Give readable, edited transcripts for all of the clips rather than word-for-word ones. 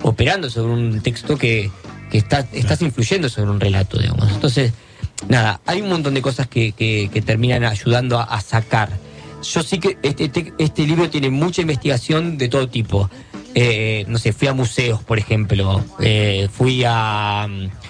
operando sobre un texto que estás influyendo sobre un relato, digamos. Entonces, nada, hay un montón de cosas que terminan ayudando a sacar. Yo sí que este libro tiene mucha investigación de todo tipo. No sé, fui a museos, por ejemplo, fui a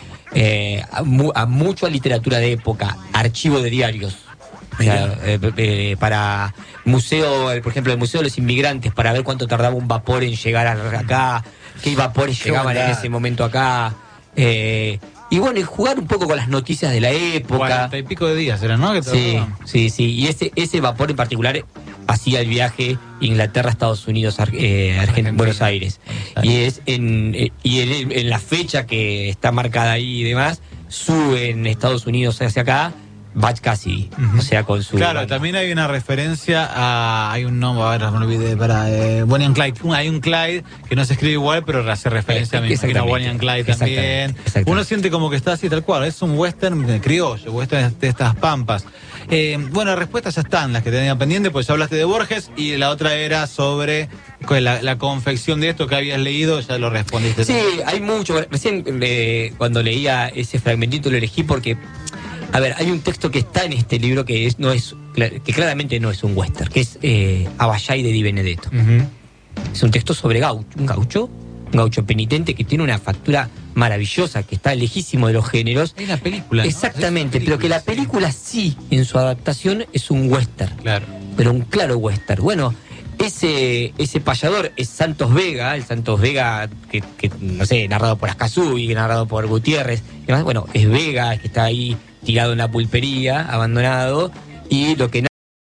mucha literatura de época, archivo de diarios. O sea, para museo, por ejemplo, el Museo de los Inmigrantes, para ver cuánto tardaba un vapor en llegar acá, qué vapores llegaban en ese momento acá. Y bueno, y jugar un poco con las noticias de la época. 40 y pico de días era, ¿no? Sí. Y ese vapor en particular hacía el viaje Inglaterra, Estados Unidos, Buenos Aires. Y es en la fecha que está marcada ahí y demás, sube en Estados Unidos hacia acá Butch Cassidy, o sea, con su... Claro, banda. también hay una referencia a... Hay un nombre, a ver, no me olvidé, para Bonnie and Clyde. Hay un Clyde que no se escribe igual, pero hace referencia a Bonnie and Clyde también. Uno siente como que está así tal cual, es un western criollo, western de estas pampas. Bueno, las respuestas ya están, las que tenía pendiente, pues ya hablaste de Borges y la otra era sobre la confección de esto que habías leído, ya lo respondiste. Sí, hay mucho. Recién cuando leía ese fragmentito lo elegí porque... A ver, hay un texto que está en este libro que claramente no es un western, que es Abashai de Di Benedetto. Es un texto sobre un gaucho penitente que tiene una factura maravillosa, que está lejísimo de los géneros. Es la película, ¿no? Exactamente, pero que la película sí, en su adaptación, es un western. Claro. Pero un claro western. Bueno, ese payador es Santos Vega, el Santos Vega que no sé, narrado por Ascasubi, narrado por Gutiérrez. Y además, bueno, es Vega, que está ahí tirado en la pulpería, abandonado, y lo que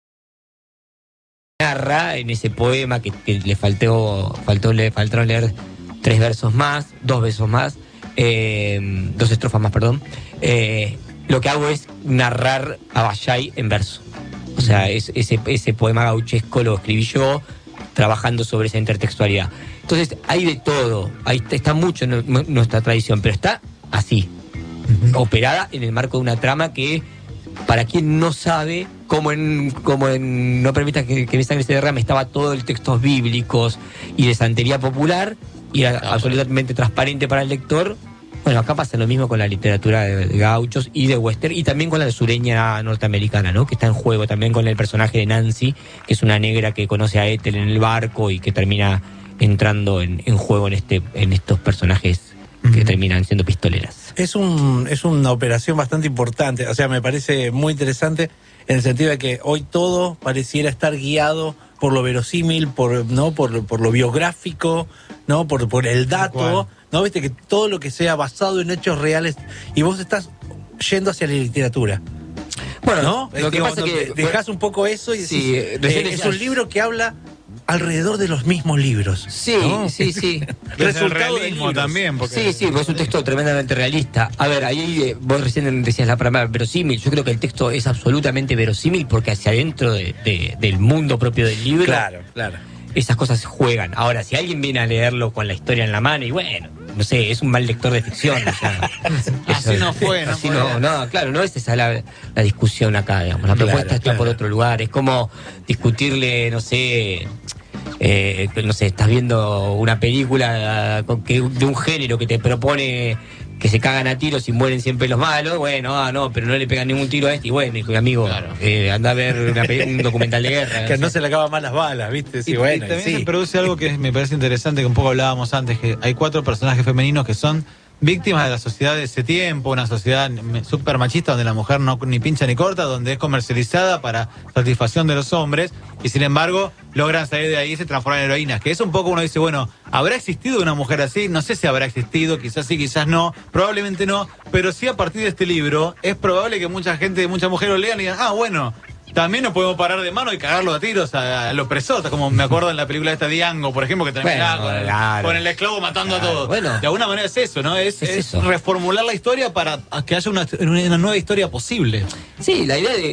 narra en ese poema que le faltaron leer 3 versos más, 2 versos más, 2 estrofas más, perdón. Lo que hago es narrar a Bashai en verso. O sea, ese poema gauchesco lo escribí yo trabajando sobre esa intertextualidad. Entonces, hay de todo, ahí está mucho en nuestra tradición, pero está así, operada en el marco de una trama que, para quien no sabe, como en No permita que mi sangre se derrame, estaba todo el textos bíblicos y de santería popular, y era absolutamente transparente para el lector. Bueno, acá pasa lo mismo con la literatura de gauchos y de western, y también con la sureña norteamericana, ¿no? Que está en juego también con el personaje de Nancy, que es una negra que conoce a Ethel en el barco y que termina entrando en juego en estos personajes que terminan siendo pistoleras. Es una operación bastante importante, o sea, me parece muy interesante en el sentido de que hoy todo pareciera estar guiado por lo verosímil, por lo biográfico, ¿no? Por el dato, ¿no? Viste que todo lo que sea basado en hechos reales, y vos estás yendo hacia la literatura. Bueno, ¿no? lo que pasa es que dejás un poco eso y decís, sí, es un libro que habla alrededor de los mismos libros. Sí, ¿no? sí. Resultado del libro también. Porque... Sí, porque es un texto tremendamente realista. A ver, ahí vos recién decías la palabra verosímil. Yo creo que el texto es absolutamente verosímil porque hacia adentro del mundo propio del libro, Claro. esas cosas juegan. Ahora, si alguien viene a leerlo con la historia en la mano, y bueno, no sé, es un mal lector de ficción. O sea, así no fue, ¿no? Así no, claro, no es esa la discusión acá, digamos. La propuesta está por otro lugar. Es como discutirle, no sé, estás viendo una película de un género que te propone que se cagan a tiros y mueren siempre los malos. Bueno, pero no le pegan ningún tiro a este. Y bueno, amigo, anda a ver un documental de guerra. Que no se le acaban más las balas, ¿viste? Sí, y también se produce algo que me parece interesante, que un poco hablábamos antes, que hay 4 personajes femeninos que son víctimas de la sociedad de ese tiempo, una sociedad súper machista donde la mujer no ni pincha ni corta, donde es comercializada para satisfacción de los hombres, y sin embargo logran salir de ahí y se transforman en heroínas, que es un poco, uno dice, bueno, ¿habrá existido una mujer así? No sé si habrá existido, quizás sí, quizás no, probablemente no, pero sí a partir de este libro es probable que muchas mujeres lo lean y digan, bueno, también nos podemos parar de mano y cagarlo a tiros al opresor, como me acuerdo en la película esta Diango, por ejemplo, que terminaba con el esclavo matando a todos. Bueno, de alguna manera es eso, ¿no? Es eso. Reformular la historia para que haya una nueva historia posible. Sí, la idea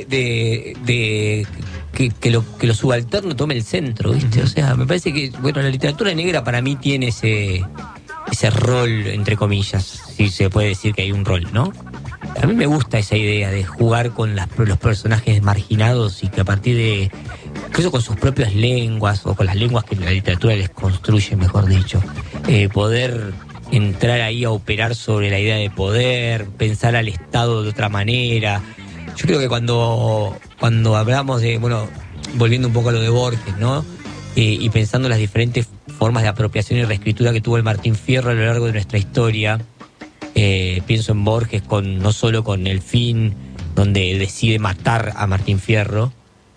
de que lo subalterno tome el centro, ¿viste? O sea, me parece que, bueno, la literatura negra para mí tiene ese rol, entre comillas, si se puede decir que hay un rol, ¿no? A mí me gusta esa idea de jugar con los personajes marginados y que a partir de, incluso con sus propias lenguas o con las lenguas que la literatura les construye, mejor dicho, poder entrar ahí a operar sobre la idea de poder, pensar al Estado de otra manera. Yo creo que cuando hablamos de, bueno, volviendo un poco a lo de Borges, ¿no? Y pensando en las diferentes formas de apropiación y reescritura que tuvo el Martín Fierro a lo largo de nuestra historia, pienso en Borges no solo con El fin, donde decide matar a Martín Fierro,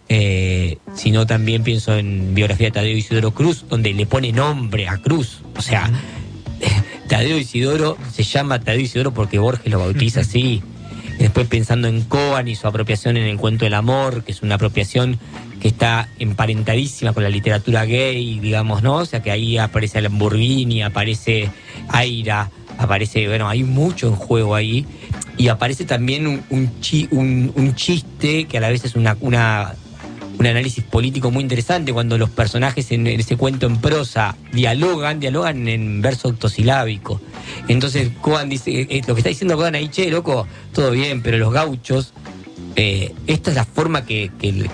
sino también pienso en biografía de Tadeo Isidoro Cruz, donde le pone nombre a Cruz. O sea, Tadeo Isidoro se llama Tadeo Isidoro porque Borges lo bautiza así. Después pensando en Coan y su apropiación en El cuento del amor, que es una apropiación que está emparentadísima con la literatura gay, digamos, ¿no? O sea, que ahí aparece Lamborghini, aparece Aira, aparece, bueno, hay mucho en juego ahí. Y aparece también un chiste que a la vez es un análisis político muy interesante, cuando los personajes en ese cuento en prosa dialogan en verso octosilábico. Entonces Coan dice, lo que está diciendo Coan ahí, che, loco, todo bien, pero los gauchos, esta es la forma que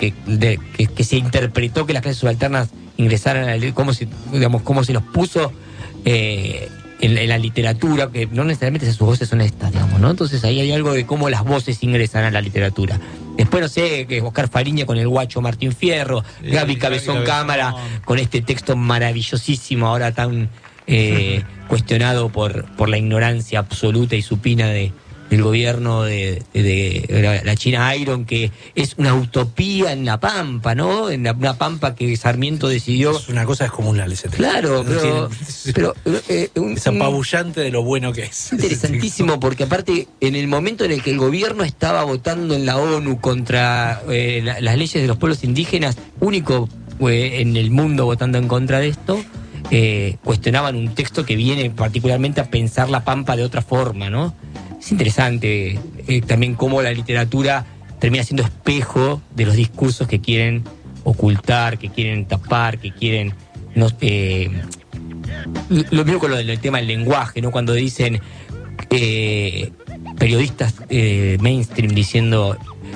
se interpretó que las clases subalternas ingresaran a la ley, cómo se los puso en la literatura, que no necesariamente sus voces son estas, digamos, ¿no? Entonces ahí hay algo de cómo las voces ingresan a la literatura. Después, no sé, que Oscar Fariña con el guacho Martín Fierro, Gaby Cabezón Cámara con este texto maravillosísimo, ahora tan cuestionado por la ignorancia absoluta y supina del gobierno de la China Iron, que es una utopía en la Pampa, ¿no? En una Pampa que Sarmiento decidió... Es una cosa descomunal ese texto. Claro, pero es apabullante de lo bueno que es. Interesantísimo, porque aparte, en el momento en el que el gobierno estaba votando en la ONU contra las leyes de los pueblos indígenas, único en el mundo votando en contra de esto, cuestionaban un texto que viene particularmente a pensar la Pampa de otra forma, ¿no? Es interesante también cómo la literatura termina siendo espejo de los discursos que quieren ocultar, que quieren tapar, que quieren... lo mismo con lo del tema del lenguaje, ¿no? Cuando dicen periodistas mainstream diciendo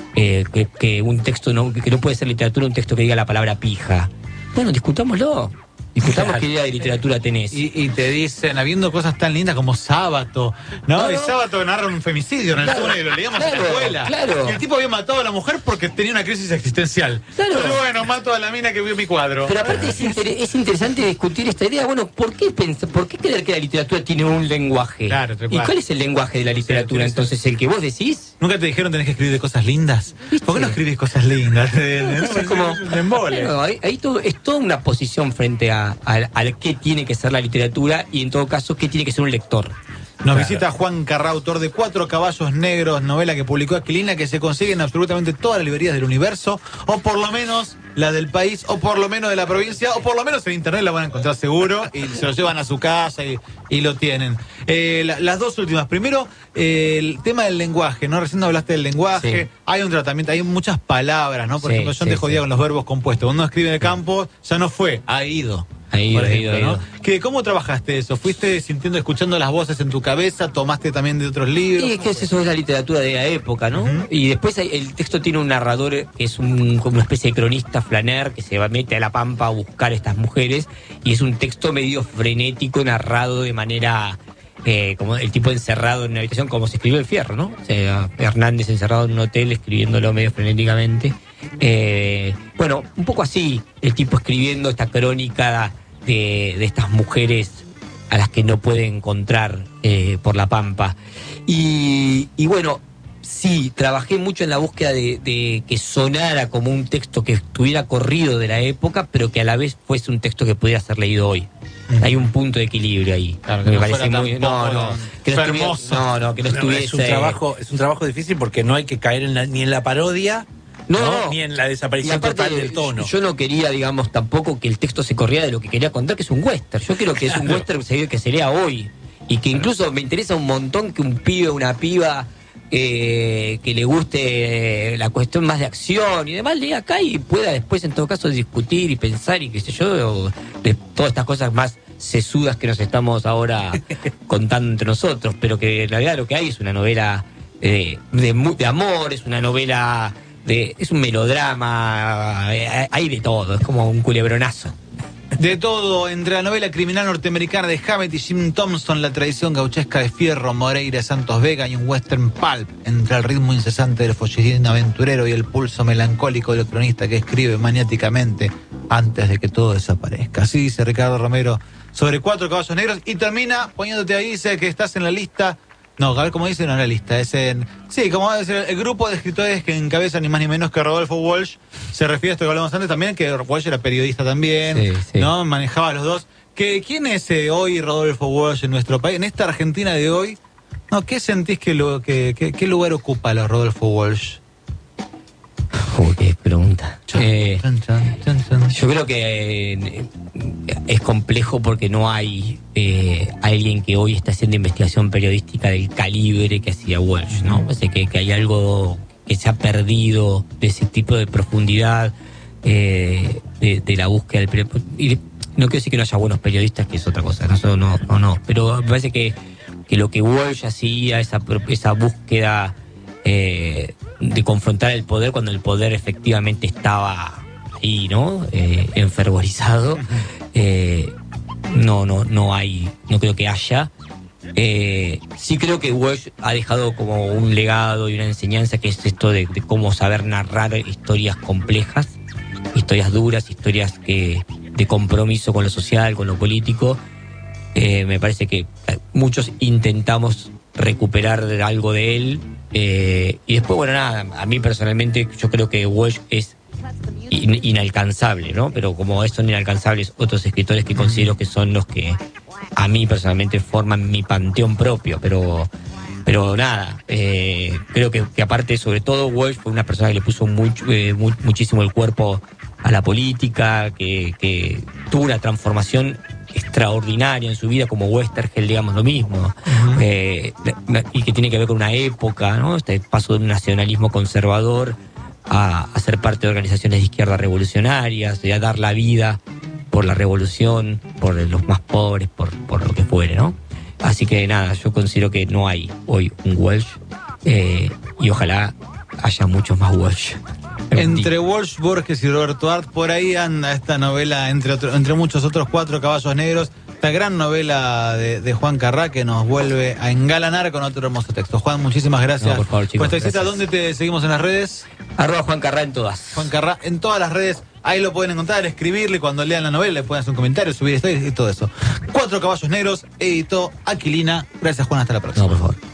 que un texto que no puede ser literatura, un texto que diga la palabra pija. Bueno, discutámoslo. Discutamos qué idea de literatura tenés. Y te dicen, habiendo cosas tan lindas como Sábato, ¿no? Y Sábato narra un femicidio en el túnel y lo leíamos en la escuela. Claro. Y el tipo había matado a la mujer porque tenía una crisis existencial. Claro. Pero bueno, mato a la mina que vio mi cuadro. Pero aparte es interesante discutir esta idea. Bueno, ¿por qué creer que la literatura tiene un lenguaje? Claro, ¿Y cuál es el lenguaje de la literatura? Entonces, ¿el que vos decís? ¿Nunca te dijeron tenés que escribir de cosas lindas? ¿Viste? ¿Por qué no escribís cosas lindas? Es como un embole. Claro, ahí es toda una posición frente a qué tiene que ser la literatura y en todo caso qué tiene que ser un lector. Nos visita Juan Carrá, autor de 4 caballos negros, novela que publicó Aquilina, que se consigue en absolutamente todas las librerías del universo, o por lo menos la del país, o por lo menos de la provincia, o por lo menos en internet la van a encontrar seguro, y se lo llevan a su casa y lo tienen. Las dos últimas. Primero, el tema del lenguaje, ¿no? Recién hablaste del lenguaje, sí. Hay un tratamiento, hay muchas palabras, ¿no? Por ejemplo, yo te jodía con los verbos compuestos. Cuando uno escribe en el campo, ya no fue, ha ido. Ha ido, ¿no? ¿Cómo trabajaste eso? ¿Fuiste sintiendo, escuchando las voces en tu cabeza? ¿Tomaste también de otros libros? Sí, es que eso es la literatura de la época, ¿no? Uh-huh. Y después el texto tiene un narrador que es como una especie de cronista flaner que se mete a la Pampa a buscar a estas mujeres, y es un texto medio frenético, narrado de manera... como el tipo encerrado en una habitación, como se escribió el Fierro, ¿no? O sea, Hernández encerrado en un hotel escribiéndolo medio frenéticamente. Bueno, un poco así, el tipo escribiendo esta crónica de estas mujeres a las que no puede encontrar por la Pampa. Y bueno, sí, trabajé mucho en la búsqueda de que sonara como un texto que estuviera corrido de la época, pero que a la vez fuese un texto que pudiera ser leído hoy. Hay un punto de equilibrio ahí. Claro, que me no parece muy que no estuviese. Es un trabajo difícil porque no hay que caer ni en la parodia. No, ni en la desaparición total del tono. Yo no quería, digamos, tampoco que el texto se corriera de lo que quería contar, que es un western. Yo creo que es un western que sería hoy. Y que incluso me interesa un montón que un pibe o una piba que le guste la cuestión más de acción y demás, lea acá y pueda después, en todo caso, discutir y pensar y qué sé yo, de todas estas cosas más sesudas que nos estamos ahora contando entre nosotros. Pero que en realidad lo que hay es una novela de amor, es una novela... es un melodrama, hay de todo, es como un culebronazo. De todo, entre la novela criminal norteamericana de Hammett y Jim Thompson, la tradición gauchesca de Fierro, Moreira, Santos Vega y un western pulp, entre el ritmo incesante del folletín aventurero y el pulso melancólico del cronista que escribe maniáticamente antes de que todo desaparezca. Así dice Ricardo Romero sobre 4 caballos negros y termina poniéndote ahí, dice que estás en la lista. No, a ver cómo dice, no en la lista, es en... Sí, como va a decir, el grupo de escritores que encabeza ni más ni menos que Rodolfo Walsh, se refiere a esto que hablamos antes también, que Walsh era periodista también, sí. ¿no? Manejaba los dos. ¿Quién es hoy Rodolfo Walsh en nuestro país, en esta Argentina de hoy? No, ¿qué sentís qué lugar ocupa los Rodolfo Walsh? Qué pregunta. Chan, chan. Yo creo que es complejo porque no hay alguien que hoy está haciendo investigación periodística del calibre que hacía Walsh, ¿no? Parece que hay algo que se ha perdido de ese tipo de profundidad de la búsqueda del y no quiero decir que no haya buenos periodistas, que es otra cosa, no, pero me parece que lo que Walsh hacía, esa búsqueda de confrontar el poder cuando el poder efectivamente estaba ahí, ¿no? Enfervorizado. No creo que haya. Sí creo que Walsh ha dejado como un legado y una enseñanza que es esto de cómo saber narrar historias complejas, historias duras, historias de compromiso con lo social, con lo político. Me parece que muchos intentamos recuperar algo de él. Y después, bueno, nada, a mí personalmente yo creo que Walsh es inalcanzable, ¿no? Pero como son inalcanzables otros escritores que considero que son los que a mí personalmente forman mi panteón propio, pero nada, creo que aparte, sobre todo, Walsh fue una persona que le puso muchísimo el cuerpo a la política, que tuvo una transformación extraordinaria en su vida, como Westergel, digamos, lo mismo, y que tiene que ver con una época, ¿no? Este paso de un nacionalismo conservador a ser parte de organizaciones de izquierda revolucionarias, a dar la vida por la revolución, por los más pobres, por lo que fuere, ¿no? Así que nada, yo considero que no hay hoy un Walsh, y ojalá haya muchos más Walsh. Entre Walsh, Borges y Roberto Art, por ahí anda esta novela, entre muchos otros, 4 caballos negros, esta gran novela de Juan Carrá que nos vuelve a engalanar con otro hermoso texto. Juan, muchísimas gracias. No, por favor, chicos, esta visita, gracias. ¿Dónde te seguimos en las redes? @Juan Carrá en todas. Juan Carrá en todas las redes, ahí lo pueden encontrar, escribirle cuando lean la novela, le pueden hacer un comentario, subir stories y todo eso. 4 caballos negros, editó Aquilina. Gracias, Juan, hasta la próxima. No, por favor.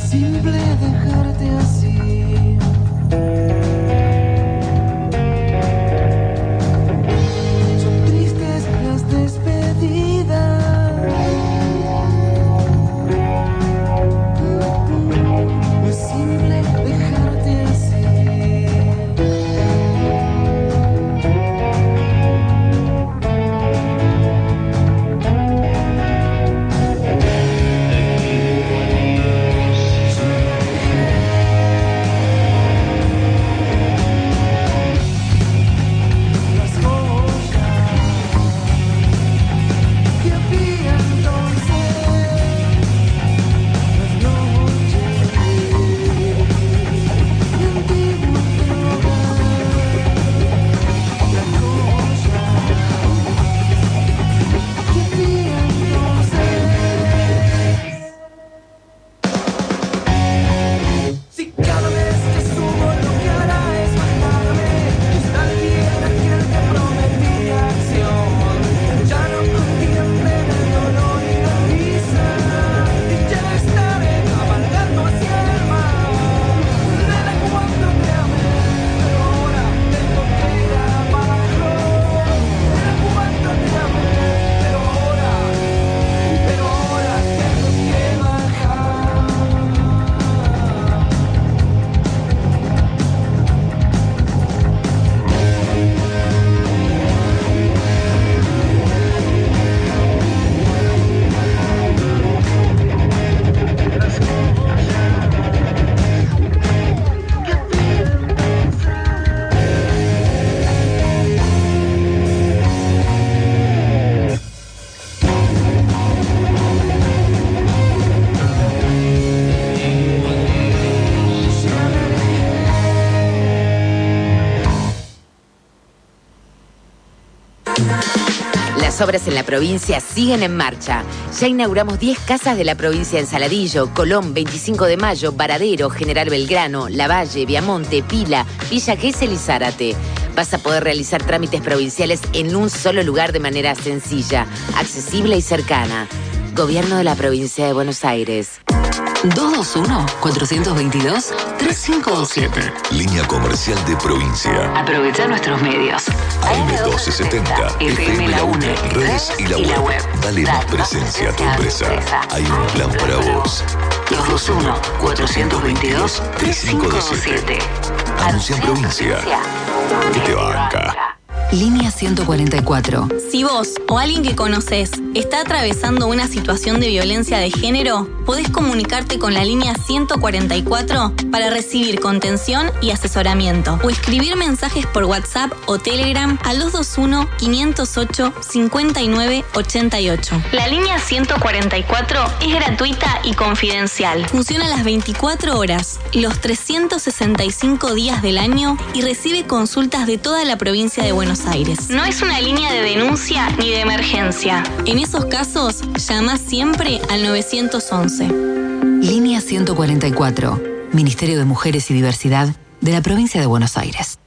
simple dejarte así. Son tristes las despedidas. No es simple dejarte así. Las obras en la provincia siguen en marcha. Ya inauguramos 10 casas de la provincia en Saladillo, Colón, 25 de Mayo, Varadero, General Belgrano, Lavalle, Viamonte, Pila, Villa Gesell y Zárate. Vas a poder realizar trámites provinciales en un solo lugar de manera sencilla, accesible y cercana. Gobierno de la Provincia de Buenos Aires. 221-422-3527. Línea comercial de provincia. Aprovecha nuestros medios. AM1270, FM La UNE, redes y la web. Dale más presencia a tu empresa. Hay un plan para vos. 221-422-3527. Anuncia en provincia. ¿Qué te banca? Línea 144. Si vos o alguien que conocés está atravesando una situación de violencia de género, podés comunicarte con la línea 144 para recibir contención y asesoramiento o escribir mensajes por WhatsApp o Telegram al 221-508-5988. La línea 144 es gratuita y confidencial. Funciona las 24 horas, los 365 días del año y recibe consultas de toda la provincia de Buenos Aires. No es una línea de denuncia ni de emergencia. En esos casos, llama siempre al 911. Línea 144. Ministerio de Mujeres y Diversidad de la Provincia de Buenos Aires.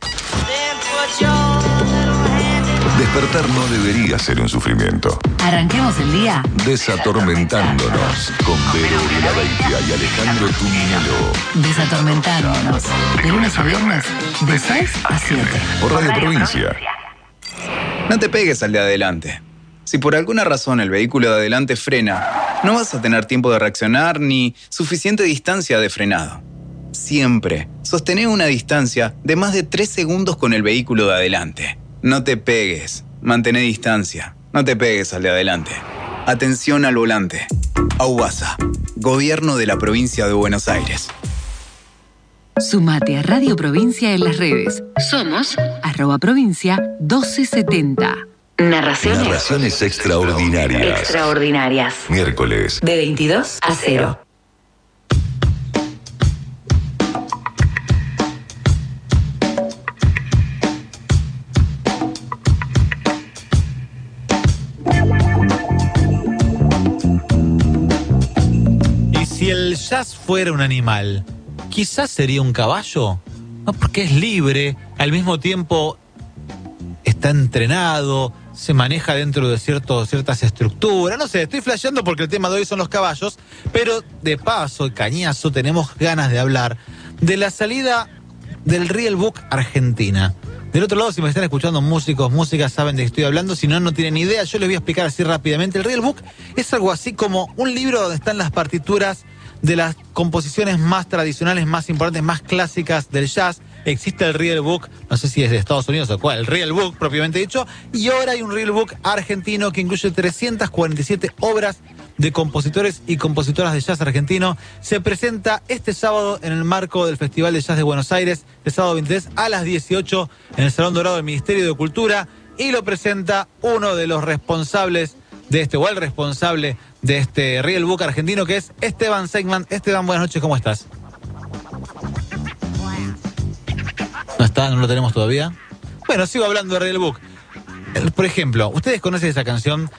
Despertar no debería ser un sufrimiento. Arranquemos el día Desatormentándonos con Vero Vilaveitia y Alejandro Tuminelo. desatormentándonos. De lunes a viernes, de 6 a 7. Por Radio Provincia. No te pegues al de adelante. Si por alguna razón el vehículo de adelante frena, no vas a tener tiempo de reaccionar ni suficiente distancia de frenado. Siempre sostené una distancia de más de 3 segundos con el vehículo de adelante. No te pegues, mantén distancia. No te pegues al de adelante. Atención al volante. AUBASA, Gobierno de la Provincia de Buenos Aires. Sumate a Radio Provincia en las redes. Somos @provincia1270. Narraciones extraordinarias. Extraordinarias. Miércoles. De 22 a 0. ¿Y si el jazz fuera un animal? Quizás sería un caballo. No, porque es libre, al mismo tiempo está entrenado, se maneja dentro de ciertas estructuras. No sé, estoy flasheando porque el tema de hoy son los caballos, pero de paso y cañazo tenemos ganas de hablar de la salida del Real Book Argentina. Del otro lado, si me están escuchando músicas, saben de qué estoy hablando. Si no, no tienen idea. Yo les voy a explicar así rápidamente. El Real Book es algo así como un libro donde están las partituras de las composiciones más tradicionales, más importantes, más clásicas del jazz. Existe el Real Book, no sé si es de Estados Unidos o cuál, el Real Book propiamente dicho. Y ahora hay un Real Book argentino que incluye 347 obras de compositores y compositoras de jazz argentino. Se presenta este sábado en el marco del Festival de Jazz de Buenos Aires, el sábado 23 a las 18 en el Salón Dorado del Ministerio de Cultura, y lo presenta uno de los responsables de el responsable de este Real Book argentino, que es Esteban Seigman. Esteban, buenas noches, ¿cómo estás? ¿No está? ¿No lo tenemos todavía? Bueno, sigo hablando de Real Book. Por ejemplo, ¿ustedes conocen esa canción?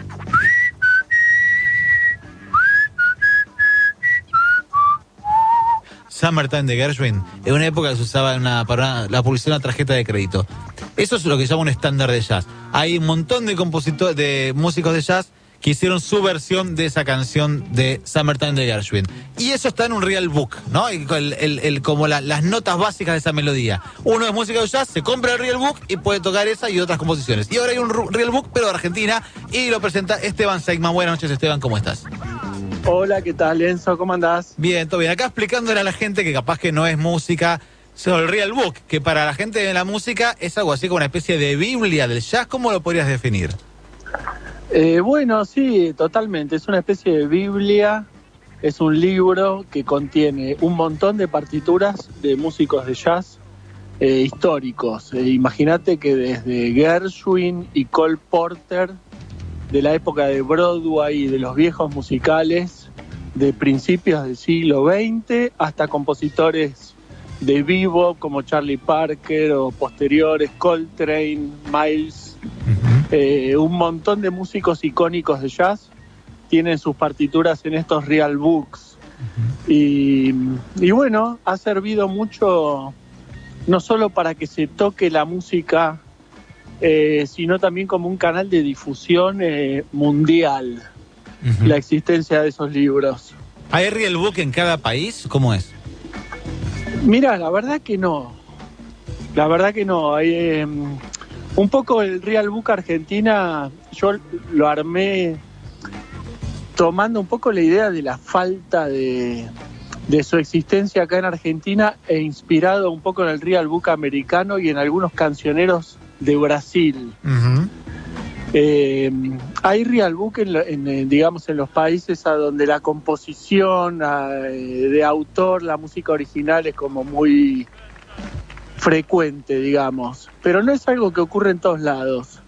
Summertime de Gershwin. En una época se usaba para la publicidad de una tarjeta de crédito. Eso es lo que se llama un estándar de jazz. Hay un montón de músicos de jazz que hicieron su versión de esa canción de Summertime de Gershwin. Y eso está en un Real Book, ¿no? Como las notas básicas de esa melodía. Uno es música de jazz, se compra el Real Book y puede tocar esa y otras composiciones. Y ahora hay un Real Book, pero de Argentina, y lo presenta Esteban Seigman. Buenas noches, Esteban, ¿cómo estás? Hola, ¿qué tal, Enzo? ¿Cómo andás? Bien, todo bien. Acá explicándole a la gente que capaz que no es música, sobre el Real Book, que para la gente de la música es algo así como una especie de Biblia del jazz. ¿Cómo lo podrías definir? Bueno, sí, totalmente. Es una especie de Biblia, es un libro que contiene un montón de partituras de músicos de jazz históricos. Imagínate que desde Gershwin y Cole Porter, de la época de Broadway y de los viejos musicales de principios del siglo XX, hasta compositores de bebop como Charlie Parker o posteriores, Coltrane, Miles. Un montón de músicos icónicos de jazz tienen sus partituras en estos Real Books. Y bueno, ha servido mucho, no solo para que se toque la música, sino también como un canal de difusión mundial, la existencia de esos libros. ¿Hay Real Book en cada país? ¿Cómo es? Mira, la verdad que no. Hay, un poco el Real Book Argentina, yo lo armé tomando un poco la idea de la falta de su existencia acá en Argentina, e inspirado un poco en el Real Book americano y en algunos cancioneros de Brasil. Hay Real Book digamos, en los países a donde la composición de autor, la música original es como muy frecuente, digamos, pero no es algo que ocurre en todos lados.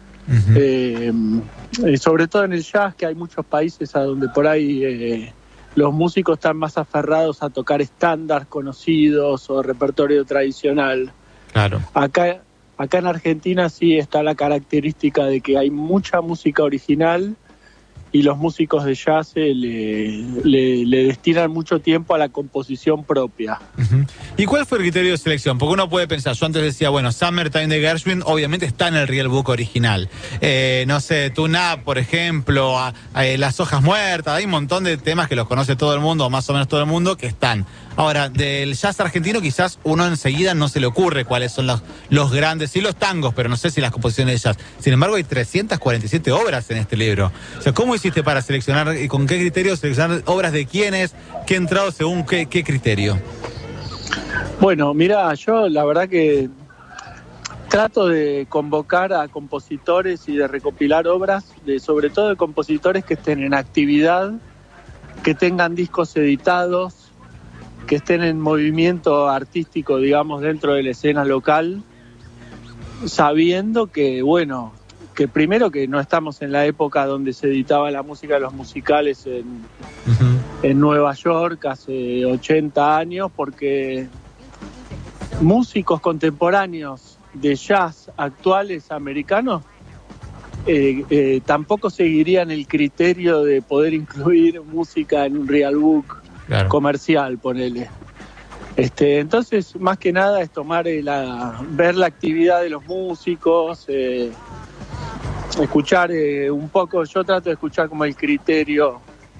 Sobre todo en el jazz, que hay muchos países a donde por ahí los músicos están más aferrados a tocar estándares conocidos o repertorio tradicional. Claro. Acá en Argentina sí está la característica de que hay mucha música original y los músicos de jazz le destinan mucho tiempo a la composición propia. ¿Y cuál fue el criterio de selección? Porque uno puede pensar, yo antes decía, bueno, Summertime de Gershwin obviamente está en el Real Book original. No sé, Tune Up, por ejemplo, Las Hojas Muertas, hay un montón de temas que los conoce todo el mundo, o más o menos todo el mundo, que están. Ahora, del jazz argentino quizás uno enseguida no se le ocurre cuáles son los grandes, sí los tangos, pero no sé si las composiciones de jazz. Sin embargo, hay 347 obras en este libro. O sea, ¿cómo hiciste para seleccionar y con qué criterio seleccionar obras de quiénes, qué entrado según qué criterio? Bueno, mira, yo la verdad que trato de convocar a compositores y de recopilar obras, sobre todo de compositores que estén en actividad, que tengan discos editados, que estén en movimiento artístico, digamos, dentro de la escena local, sabiendo que, bueno, que primero que no estamos en la época donde se editaba la música de los musicales en Nueva York hace 80 años, porque músicos contemporáneos de jazz actuales americanos tampoco seguirían el criterio de poder incluir música en un Real Book. Claro. Comercial, ponele. Entonces, más que nada es tomar ver la actividad de los músicos, escuchar un poco, yo trato de escuchar como el criterio,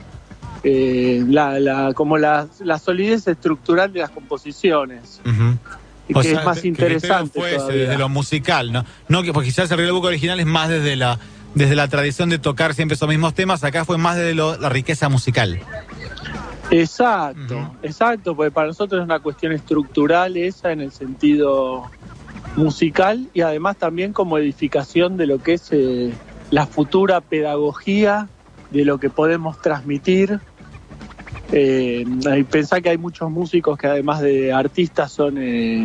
como la solidez estructural de las composiciones. Y O que sea, es más que interesante fue ese, todavía. desde lo musical, ¿no? No que porque quizás el Real Book original es más desde la tradición de tocar siempre esos mismos temas, acá fue más desde la riqueza musical. Exacto, porque para nosotros es una cuestión estructural esa en el sentido musical y además también como edificación de lo que es la futura pedagogía, de lo que podemos transmitir. Pensá que hay muchos músicos que además de artistas son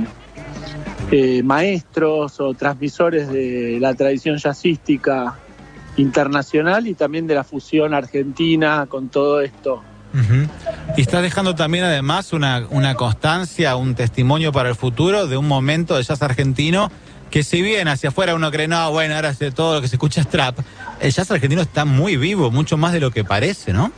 maestros o transmisores de la tradición jazzística internacional y también de la fusión argentina con todo esto. Y estás dejando también además una constancia, un testimonio para el futuro de un momento de jazz argentino que si bien hacia afuera uno cree, no, bueno, ahora todo lo que se escucha es trap, el jazz argentino está muy vivo, mucho más de lo que parece, ¿no?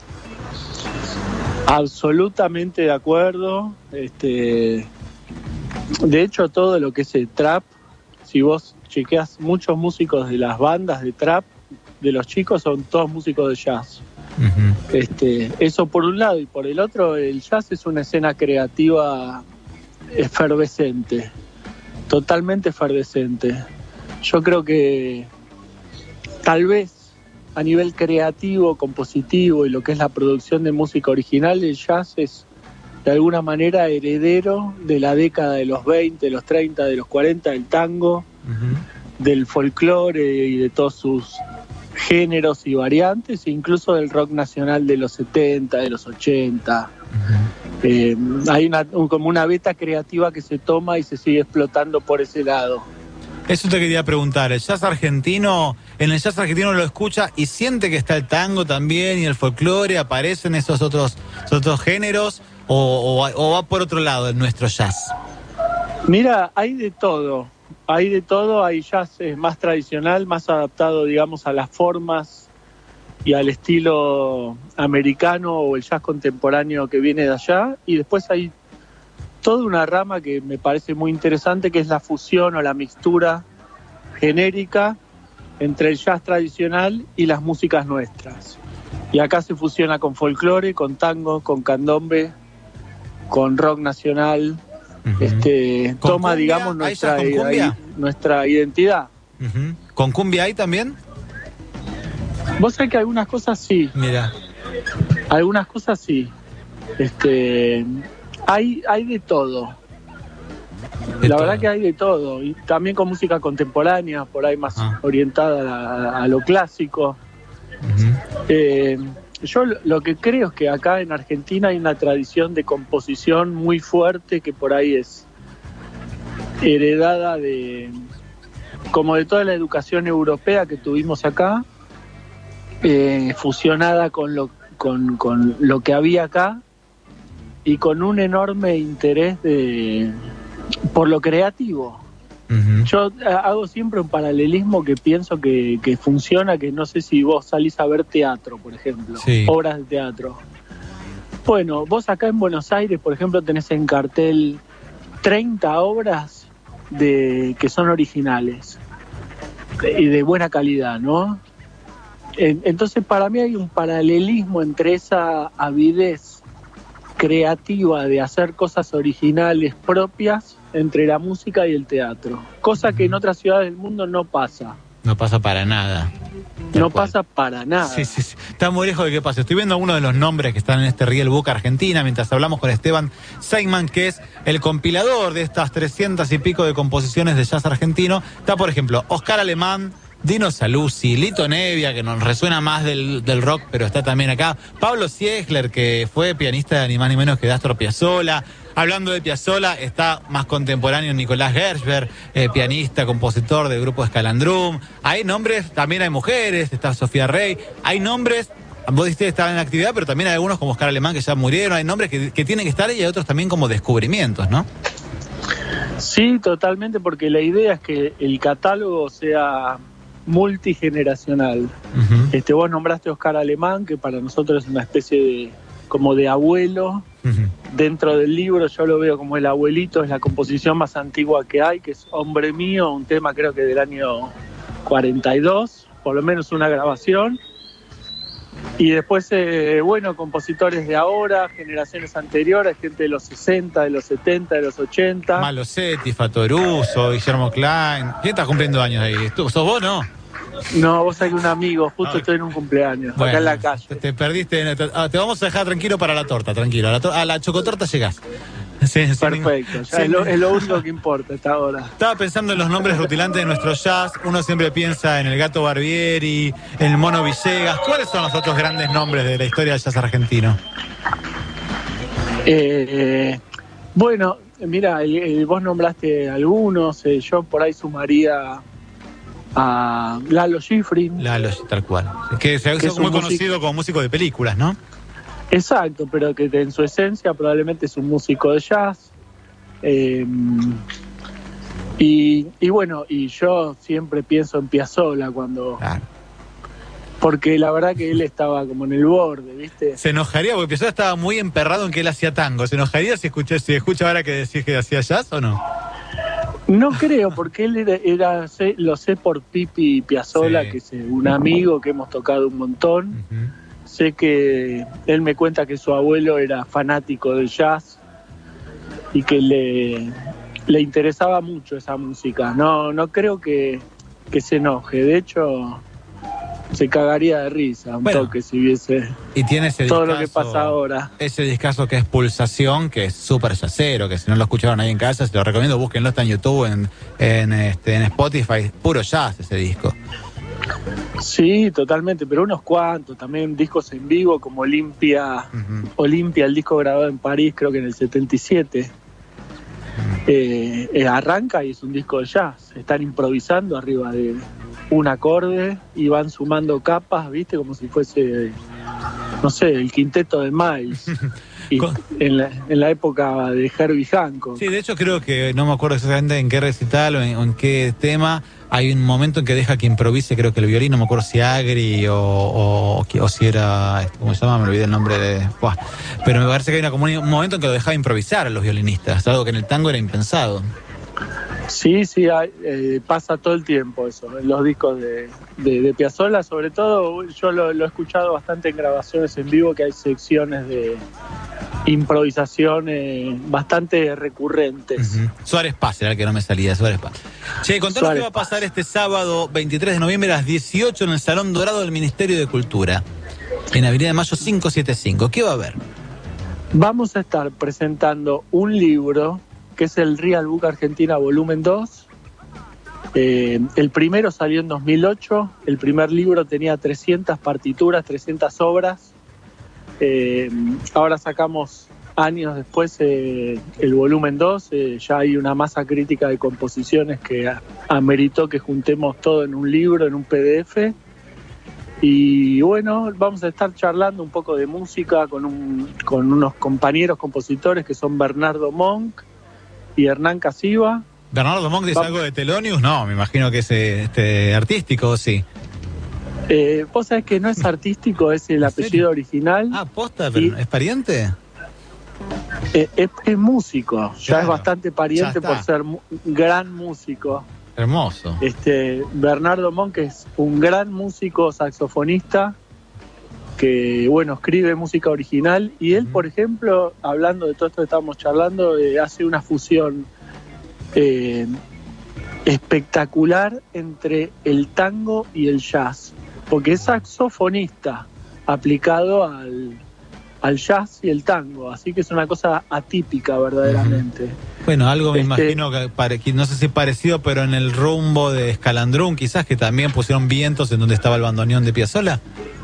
Absolutamente de acuerdo. De hecho, todo lo que es el trap, si vos chequeás muchos músicos de las bandas de trap, de los chicos son todos músicos de jazz. Eso por un lado, y por el otro el jazz es una escena creativa efervescente, totalmente efervescente. Yo creo que tal vez a nivel creativo, compositivo y lo que es la producción de música original, el jazz es de alguna manera heredero de la década de los 20, de los 30, de los 40, del tango, del folclore y de todos sus géneros y variantes, incluso del rock nacional de los 70, de los 80. Hay como una beta creativa que se toma y se sigue explotando por ese lado. Eso te quería preguntar, ¿el jazz argentino, en el jazz argentino lo escucha y siente que está el tango también y el folclore, aparecen esos otros géneros o va por otro lado en nuestro jazz? Mira, hay de todo, hay jazz más tradicional, más adaptado, digamos, a las formas y al estilo americano o el jazz contemporáneo que viene de allá, y después hay toda una rama que me parece muy interesante, que es la fusión o la mixtura genérica entre el jazz tradicional y las músicas nuestras. Y acá se fusiona con folclore, con tango, con candombe, con rock nacional. Toma, cumbia, digamos, nuestra identidad. ¿Con cumbia hay también? Vos sabés que algunas cosas sí. Mira. Algunas cosas sí. Hay de todo. La verdad que hay de todo. Y también con música contemporánea, por ahí más orientada a lo clásico. Yo lo que creo es que acá en Argentina hay una tradición de composición muy fuerte que por ahí es heredada como de toda la educación europea que tuvimos acá, fusionada con lo que había acá y con un enorme interés por lo creativo. Yo hago siempre un paralelismo que pienso que funciona, que no sé si vos salís a ver teatro, por ejemplo, obras de teatro. Bueno, vos acá en Buenos Aires, por ejemplo, tenés en cartel 30 obras que son originales y de buena calidad, ¿no? Entonces, para mí hay un paralelismo entre esa avidez creativa de hacer cosas originales propias entre la música y el teatro, cosa que en otras ciudades del mundo no pasa. No pasa para nada. No pasa para nada. Sí. Está muy lejos de que pase. Estoy viendo algunos de los nombres que están en este Real Book Argentina mientras hablamos con Esteban Seidman, que es el compilador de estas 300 y pico de composiciones de jazz argentino. Está, por ejemplo, Oscar Alemán, Dino Saluzzi, Lito Nevia, que nos resuena más del rock, pero está también acá. Pablo Siegler, que fue pianista ni más ni menos que de Astor Piazzolla. Hablando de Piazzolla, está más contemporáneo Nicolás Gershberg, pianista, compositor del grupo Escalandrum. Hay nombres, también hay mujeres, está Sofía Rey. Hay nombres, vos dijiste que estaban en actividad, pero también hay algunos como Oscar Alemán que ya murieron. Hay nombres que tienen que estar y hay otros también como descubrimientos, ¿no? Sí, totalmente, porque la idea es que el catálogo sea multigeneracional. Vos nombraste a Oscar Alemán, que para nosotros es una especie de abuelo. Dentro del libro yo lo veo como el abuelito, es la composición más antigua que hay, que es Hombre Mío, un tema creo que del año 42. por lo menos una grabación. Y después, compositores de ahora, generaciones anteriores, gente de los 60, de los 70, de los 80. Malosetti, Fatoruso, Guillermo Klein. ¿Quién está cumpliendo años ahí? ¿Sos vos, no? No, vos sos un amigo, justo estoy en un cumpleaños, acá en la calle. Te perdiste. Te vamos a dejar tranquilo para la torta, tranquilo. A la chocotorta llegás. Sí, perfecto, es lo único que importa hasta ahora. Estaba pensando en los nombres rutilantes de nuestro jazz. Uno siempre piensa en el Gato Barbieri, en el Mono Villegas. ¿Cuáles son los otros grandes nombres de la historia del jazz argentino? Bueno, mira, vos nombraste algunos. Yo por ahí sumaría a Lalo Schifrin. Lalo, tal cual. Que se ha hecho muy conocido como músico de películas, ¿no? Exacto, pero que en su esencia probablemente es un músico de jazz. Y yo siempre pienso en Piazzolla cuando... Claro. Porque la verdad que él estaba como en el borde, ¿viste? Se enojaría, porque Piazzolla estaba muy emperrado en que él hacía tango. ¿Se enojaría si escucha ahora que decís que hacía jazz o no? No creo, porque él lo sé por Pipi Piazzolla, que es un amigo que hemos tocado un montón. Uh-huh. Sé que él me cuenta que su abuelo era fanático del jazz y que le interesaba mucho esa música. No creo que se enoje. De hecho, se cagaría de risa un toque si viese y tiene ese todo lo que pasa ahora. Ese discazo que es Pulsación, que es súper jazzero, que si no lo escucharon ahí en casa, se lo recomiendo, búsquenlo, está en YouTube, en Spotify, puro jazz ese disco. Sí, totalmente, pero unos cuantos, también discos en vivo como Olimpia, el disco grabado en París, creo que en el 77. Arranca y es un disco de jazz, están improvisando arriba de un acorde y van sumando capas, ¿viste? Como si fuese, no sé, el quinteto de Miles. Y en la época de Herbie Hancock. Sí, de hecho creo que, no me acuerdo exactamente en qué recital o en qué tema, hay un momento en que deja que improvise, creo que el violín, no me acuerdo si Agri o si era, ¿cómo se llama? Me olvidé el nombre de... Pero me parece que hay un momento en que lo dejaba improvisar a los violinistas, algo que en el tango era impensado. Sí, pasa todo el tiempo eso, en los discos de Piazzolla, sobre todo yo lo he escuchado bastante en grabaciones en vivo, que hay secciones de improvisación bastante recurrentes. Uh-huh. Suárez Paz era el que no me salía, Suárez Paz. Che, contanos qué va a pasar este sábado 23 de noviembre a las 18 en el Salón Dorado del Ministerio de Cultura, en Avenida de Mayo 575. ¿Qué va a haber? Vamos a estar presentando un libro que es el Real Book Argentina Volumen 2. El primero salió en 2008, el primer libro tenía 300 partituras, 300 obras. Ahora sacamos, años después, el Volumen 2, ya hay una masa crítica de composiciones que ameritó que juntemos todo en un libro, en un PDF. Y bueno, vamos a estar charlando un poco de música con unos compañeros compositores que son Bernardo Monk y Hernán Casiva. ¿Bernardo Monk dice algo de Thelonious? No, me imagino que es artístico, ¿sí? Vos sabés que no es artístico, es el apellido original. Ah, posta, pero ¿es pariente? Es músico, ya es bastante pariente por ser gran músico. Hermoso. Bernardo Monk es un gran músico saxofonista que, escribe música original, y él, por ejemplo, hablando de todo esto que estábamos charlando, hace una fusión espectacular entre el tango y el jazz, porque es saxofonista aplicado al jazz y el tango, así que es una cosa atípica verdaderamente. Bueno, algo me imagino que no sé si parecido, pero en el rumbo de Escalandrún, quizás, que también pusieron vientos en donde estaba el bandoneón de Piazzolla.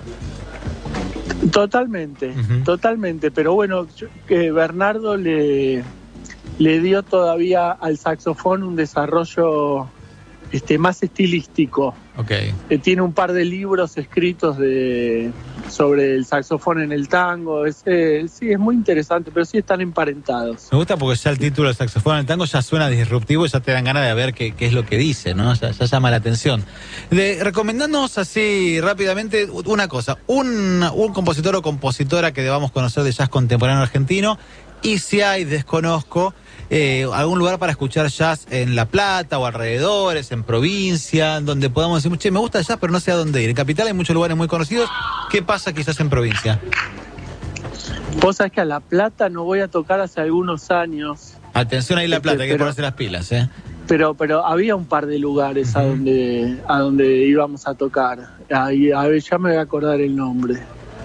Totalmente, pero que Bernardo le dio todavía al saxofón un desarrollo más estilístico. Okay. Tiene un par de libros escritos sobre el saxofón en el tango. Sí, es muy interesante, pero sí están emparentados. Me gusta porque ya el título del saxofón en el tango ya suena disruptivo y ya te dan ganas de ver qué es lo que dice, ¿no? Ya llama la atención. Recomendándonos así rápidamente una cosa, un compositor o compositora que debamos conocer de jazz contemporáneo argentino, y si hay, desconozco, algún lugar para escuchar jazz en La Plata o alrededores, en provincia, donde podamos decir, che, me gusta el jazz, pero no sé a dónde ir. En Capital hay muchos lugares muy conocidos. ¿Qué pasa quizás en provincia? Vos sabés que a La Plata no voy a tocar hace algunos años. Atención ahí La Plata, hay que ponerse las pilas, Pero había un par de lugares a donde íbamos a tocar. Ahí, a ver, ya me voy a acordar el nombre.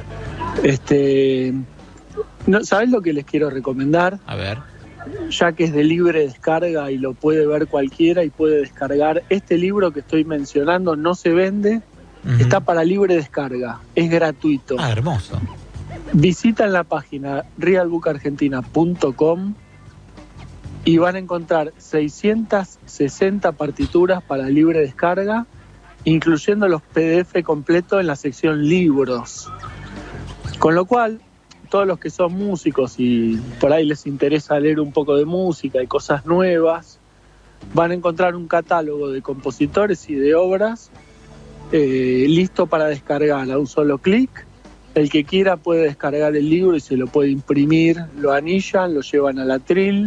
No, ¿sabés lo que les quiero recomendar? A ver. Ya que es de libre descarga y lo puede ver cualquiera y puede descargar. Este libro que estoy mencionando no se vende, está para libre descarga, es gratuito. Ah, hermoso. Visitan la página realbookargentina.com y van a encontrar 660 partituras para libre descarga, incluyendo los PDF completos en la sección libros. Con lo cual, todos los que son músicos y por ahí les interesa leer un poco de música y cosas nuevas, van a encontrar un catálogo de compositores y de obras listo para descargar a un solo clic. El que quiera puede descargar el libro y se lo puede imprimir, lo anillan, lo llevan al atril.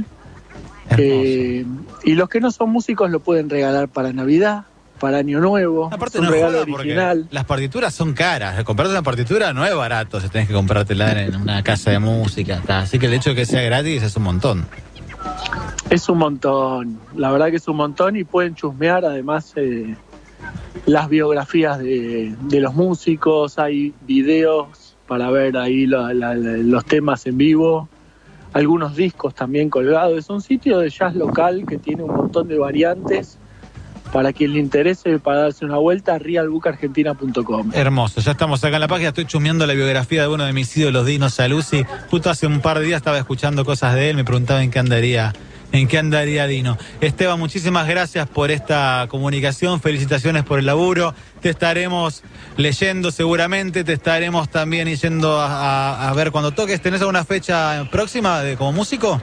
Y los que no son músicos lo pueden regalar para Navidad, para Año Nuevo. Aparte, es un regalo original. Las partituras son caras. Comprarte una partitura no es barato si tenés que comprártela en una casa de música. Así que el hecho de que sea gratis es un montón. Es un montón. La verdad que es un montón y pueden chusmear además las biografías de los músicos. Hay videos para ver ahí los temas en vivo. Algunos discos también colgados. Es un sitio de jazz local que tiene un montón de variantes. Para quien le interese, para darse una vuelta, realbookargentina.com. Hermoso, ya estamos acá en la página. Estoy chusmeando la biografía de uno de mis ídolos, Dino Saluzzi. Justo hace un par de días estaba escuchando cosas de él, me preguntaba en qué andaría Dino. Esteban, muchísimas gracias por esta comunicación, felicitaciones por el laburo. Te estaremos leyendo seguramente, te estaremos también yendo a ver cuando toques. ¿Tenés alguna fecha próxima como músico?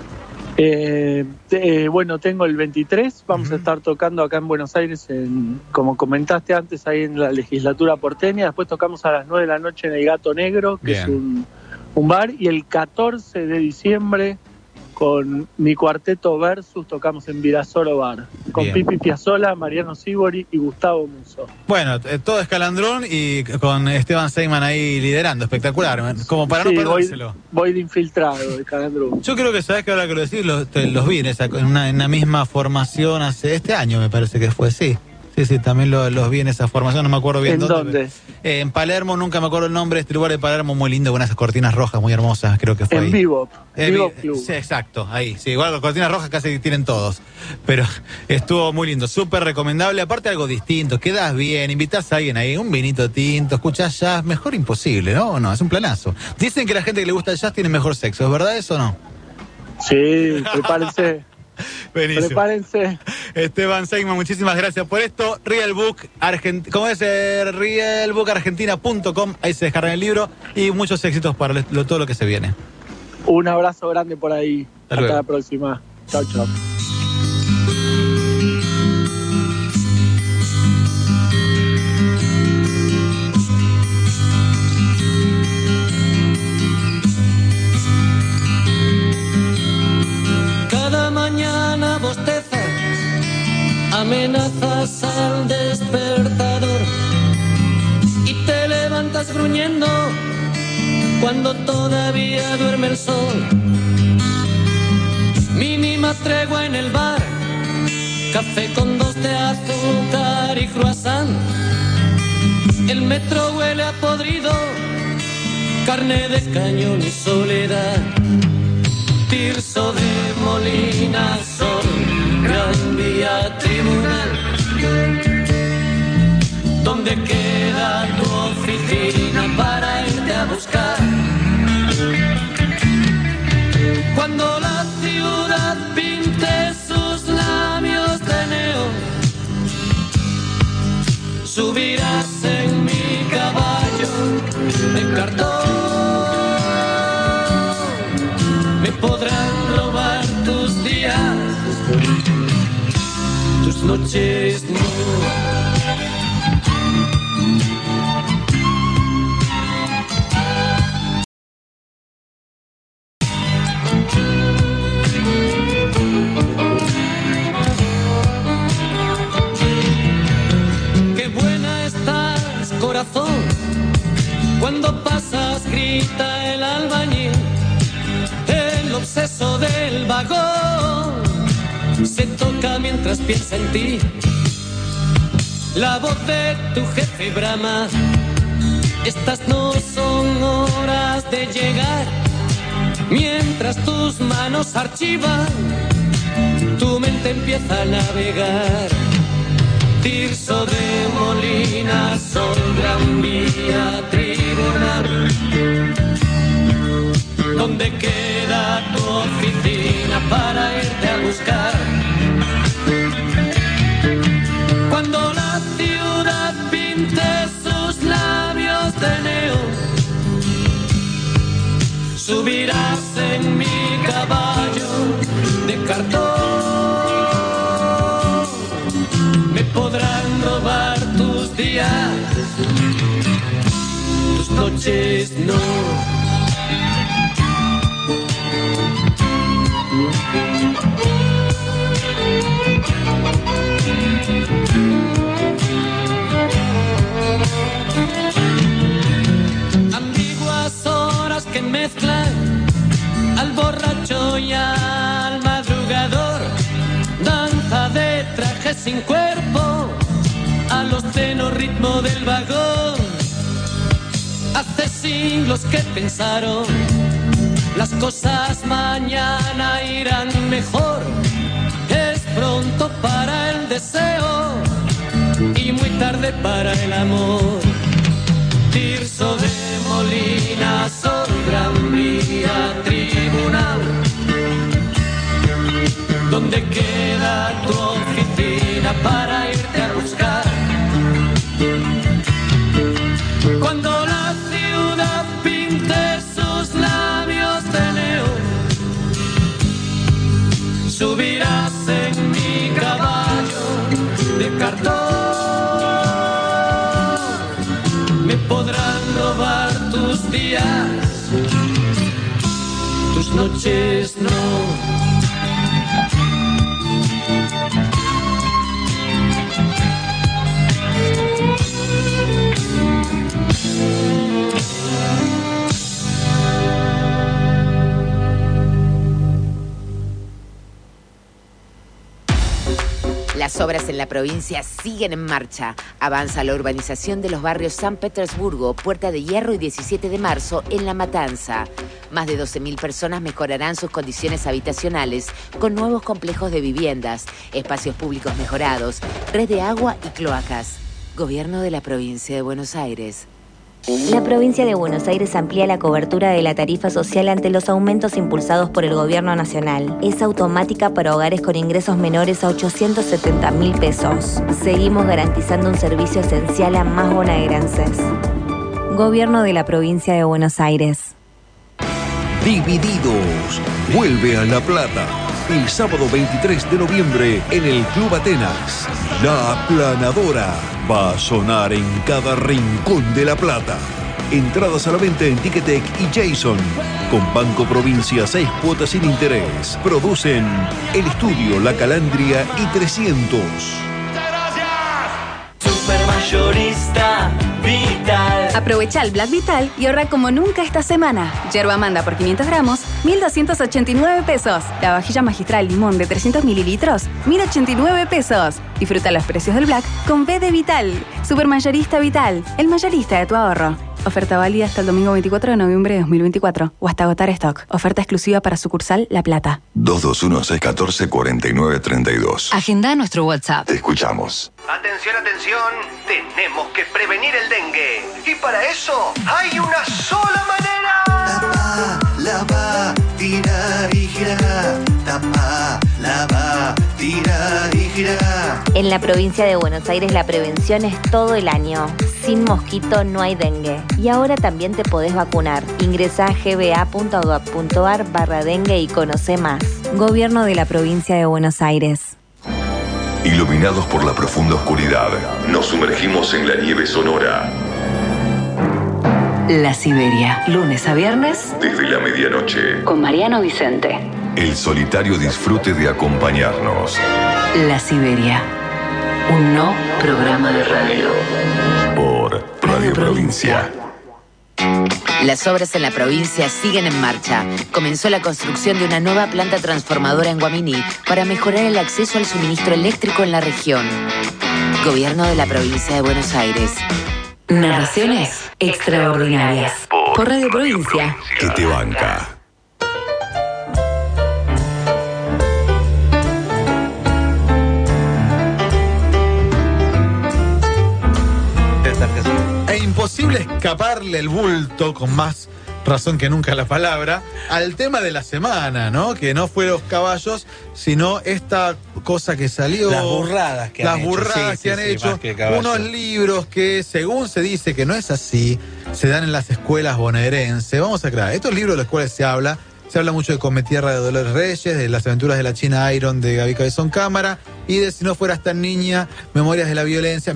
Bueno, tengo el 23, vamos a estar tocando acá en Buenos Aires, como comentaste antes, ahí en la legislatura porteña. Después tocamos a las 9 de la noche en el Gato Negro, que es un bar, y el 14 de diciembre con mi cuarteto Versus tocamos en Virasoro Bar, con Pipi Piazzolla, Mariano Sibori y Gustavo Musso. Bueno, todo escalandrón y con Esteban Seyman ahí liderando, espectacular, como para no perdérselo. Voy de infiltrado de escalandrón. Yo creo que, sabes que ahora que lo decís, los vi en una misma formación hace este año, me parece que fue, sí. Sí, también los vi en esa formación, no me acuerdo bien dónde. En Palermo, nunca me acuerdo el nombre de este lugar de Palermo, muy lindo, con esas cortinas rojas muy hermosas, creo que fue en ahí. Bebop Club. Sí, exacto, ahí. Sí, igual las cortinas rojas casi tienen todos, pero estuvo muy lindo, súper recomendable. Aparte algo distinto, quedás bien, invitás a alguien ahí, un vinito tinto, escuchás jazz, mejor imposible, ¿no? No, es un planazo. Dicen que la gente que le gusta el jazz tiene mejor sexo, ¿es verdad eso o no? Sí, prepárense. Buenísimo. Prepárense. Esteban Seyman, muchísimas gracias por esto. ¿Cómo es? realbookargentina.com, ahí se descargan el libro y muchos éxitos para todo lo que se viene. Un abrazo grande por ahí. Hasta la próxima. Chao, chao. Amenazas al despertador y te levantas gruñendo cuando todavía duerme el sol. Mínima tregua en el bar, café con 2 de azúcar y croissant. El metro huele a podrido, carne de cañón y soledad. Tirso de Molina Sol, Gran Vía Tribunal, ¿dónde queda tu oficina para irte a buscar? Cuando la ciudad pinte sus labios de neón, subirás en mi caballo de cartón. Me podrán robar tus días, tus noches no. razón. Cuando pasas grita el albañil, el obseso del vagón se toca mientras piensa en ti. La voz de tu jefe brama, estas no son horas de llegar. Mientras tus manos archivan, tu mente empieza a navegar. Tirso de Molina, Sol, Gran Vía, Tribunal. ¿Dónde queda tu oficina para irte a buscar? Cuando la ciudad pinte sus labios de neón, subirás en mi caballo de cartón. Me podrán robar tus días, tus noches no. Ambiguas horas que mezclan al borracho y al madrugador. Danza de trajes sin cuerpo al obsceno ritmo del vagón. Hace siglos que pensaron las cosas mañana irán mejor. Es pronto para el deseo y muy tarde para el amor. Tirso de Molina, Sol, Gran Vía, Tribunal. ¿Dónde queda tu oficina para irte a buscar? Cuando la ciudad pinte sus labios de neón, subirás en mi caballo de cartón. Me podrán robar tus días, tus noches no. Las obras en la provincia siguen en marcha. Avanza la urbanización de los barrios San Petersburgo, Puerta de Hierro y 17 de marzo en La Matanza. Más de 12.000 personas mejorarán sus condiciones habitacionales con nuevos complejos de viviendas, espacios públicos mejorados, red de agua y cloacas. Gobierno de la provincia de Buenos Aires. La provincia de Buenos Aires amplía la cobertura de la tarifa social ante los aumentos impulsados por el gobierno nacional. Es automática para hogares con ingresos menores a 870.000 pesos. Seguimos garantizando un servicio esencial a más bonaerenses. Gobierno de la provincia de Buenos Aires. Divididos. Vuelve a La Plata. El sábado 23 de noviembre en el Club Atenas. La Aplanadora va a sonar en cada rincón de La Plata. Entradas a la venta en Ticketek y Jason. Con Banco Provincia 6 cuotas sin interés. Producen El Estudio, La Calandria y 300. Supermayorista Vital. Aprovecha el Black Vital y ahorra como nunca esta semana. Yerba Amanda por 500 gramos, 1.289 pesos. La vajilla magistral limón de 300 mililitros, 1.089 pesos. Disfruta los precios del Black con B de Vital. Supermayorista Vital, el mayorista de tu ahorro. Oferta válida hasta el domingo 24 de noviembre de 2024 o hasta agotar stock. Oferta exclusiva para sucursal La Plata. 221-614-4932. Agenda nuestro WhatsApp. Te escuchamos. Atención, atención. Tenemos que prevenir el dengue. Y para eso hay una sola manera. Tapa, lava, tirar y girar. Tapa, lava, tirar y girar. En la provincia de Buenos Aires la prevención es todo el año. Sin mosquito no hay dengue. Y ahora también te podés vacunar. Ingresá a gba.gov.ar/dengue y conoce más. Gobierno de la provincia de Buenos Aires. Iluminados por la profunda oscuridad, nos sumergimos en la nieve sonora. La Siberia, lunes a viernes, Desde la medianoche, con Mariano Vicente. el solitario disfrute de acompañarnos. La Siberia, un no programa de radio. Por Radio Radio Provincia. Las obras en la provincia siguen en marcha. Comenzó la construcción de una nueva planta transformadora en Guaminí para mejorar el acceso al suministro eléctrico en la región. Gobierno de la provincia de Buenos Aires. Narraciones extraordinarias. Por Radio Provincia. Que te banca. Es imposible escaparle el bulto, con más razón que nunca la palabra, al tema de la semana, ¿no? Que no fue los caballos, sino esta cosa que salió. Las burradas que han hecho. Unos libros que, según se dice que no es así, se dan en las escuelas bonaerenses. Vamos a aclarar, estos libros de los cuales se habla mucho de Come Tierra de Dolores Reyes, de Las aventuras de la China Iron de Gaby Cabezón Cámara, y de Si no fueras tan niña, Memorias de la violencia,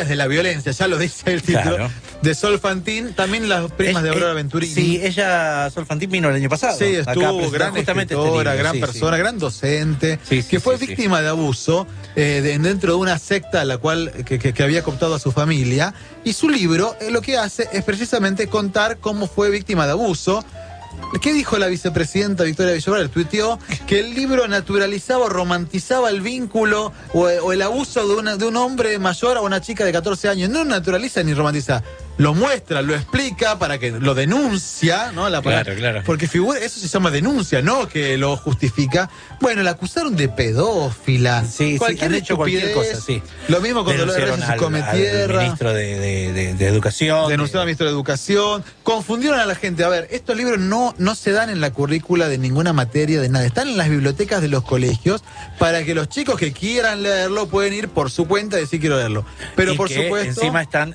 ya lo dice el título, claro, de Sol Fantín, también las primas de Aurora Venturini. Sí, ella, Sol Fantín, vino el año pasado. Sí, estuvo, gran escritora, gran persona, gran docente, que fue víctima de abuso dentro de una secta a la cual que había cooptado a su familia, y su libro lo que hace es precisamente contar cómo fue víctima de abuso. ¿Qué dijo la vicepresidenta Victoria Villarreal? Tuiteó que el libro naturalizaba o romantizaba el vínculo o el abuso de un hombre mayor a una chica de 14 años. No naturaliza ni romantiza. Lo muestra, lo explica para que lo denuncia, ¿no? Claro. Porque eso se llama denuncia, no que lo justifica. Bueno, la acusaron de pedófila. Sí, han hecho cualquier cosa, sí. Lo mismo con Dolores Reyes y Come Tierra. Al ministro de Educación. Denunciaron al ministro de Educación. Confundieron a la gente. A ver, estos libros no se dan en la currícula de ninguna materia, de nada. Están en las bibliotecas de los colegios para que los chicos que quieran leerlo pueden ir por su cuenta y decir quiero leerlo. Pero y por que supuesto... encima están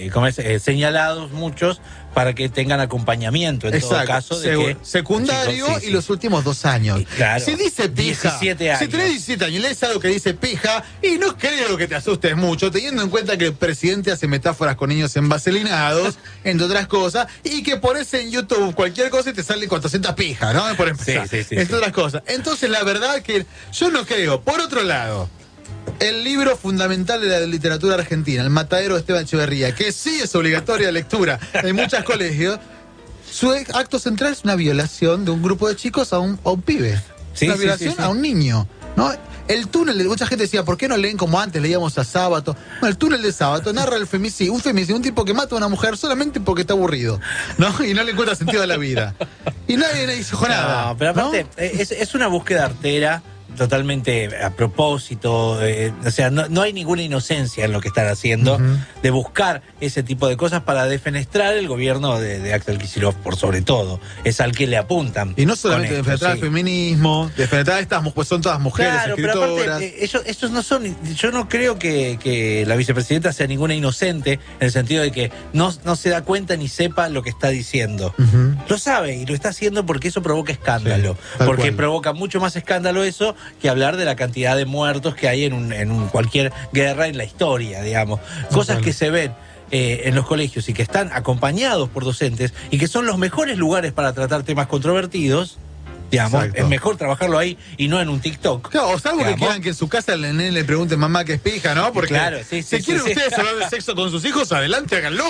señalados muchos para que tengan acompañamiento en todo caso de que secundario y los últimos 2 años. Claro, si dice pija, 17 años. Si tenés 17 años y lees algo que dice pija, y no creo que te asustes mucho, teniendo en cuenta que el presidente hace metáforas con niños envaselinados, entre otras cosas, y que pones en YouTube cualquier cosa y te salen 400 pijas, ¿no? Por empezar, entre otras cosas. Entonces, la verdad que yo no creo. Por otro lado, el libro fundamental de la literatura argentina, El Matadero de Esteban Echeverría, que sí es obligatoria de lectura en muchos colegios, su acto central es una violación de un grupo de chicos a un pibe. Una violación a un niño, ¿no? El túnel, mucha gente decía, ¿por qué no leen como antes leíamos a Sábato? Bueno, el túnel de Sábato narra el femicidio, un tipo que mata a una mujer solamente porque está aburrido, ¿no? Y no le encuentra sentido a la vida. Y nadie le dijo nada. No, pero aparte, ¿no? Es una búsqueda artera, totalmente a propósito, o sea, no hay ninguna inocencia en lo que están haciendo, de buscar ese tipo de cosas para defenestrar el gobierno de Axel Kicillof, por sobre todo. Es al que le apuntan. Y no solamente defenestrar el feminismo, defenestrar a estas, pues son todas mujeres, claro, escritoras. Pero aparte, ellos no son, yo no creo que la vicepresidenta sea ninguna inocente, en el sentido de que no se da cuenta ni sepa lo que está diciendo. Lo sabe y lo está haciendo porque eso provoca escándalo. Porque provoca mucho más escándalo eso que hablar de la cantidad de muertos que hay en cualquier guerra en la historia, digamos. Cosas que se ven en los colegios y que están acompañados por docentes y que son los mejores lugares para tratar temas controvertidos. Digamos, es mejor trabajarlo ahí y no en un TikTok. Claro, o salvo que quieran que en su casa el nene le pregunte mamá que es pija, ¿no? Porque si quieren ustedes hablar de sexo con sus hijos, adelante, háganlo.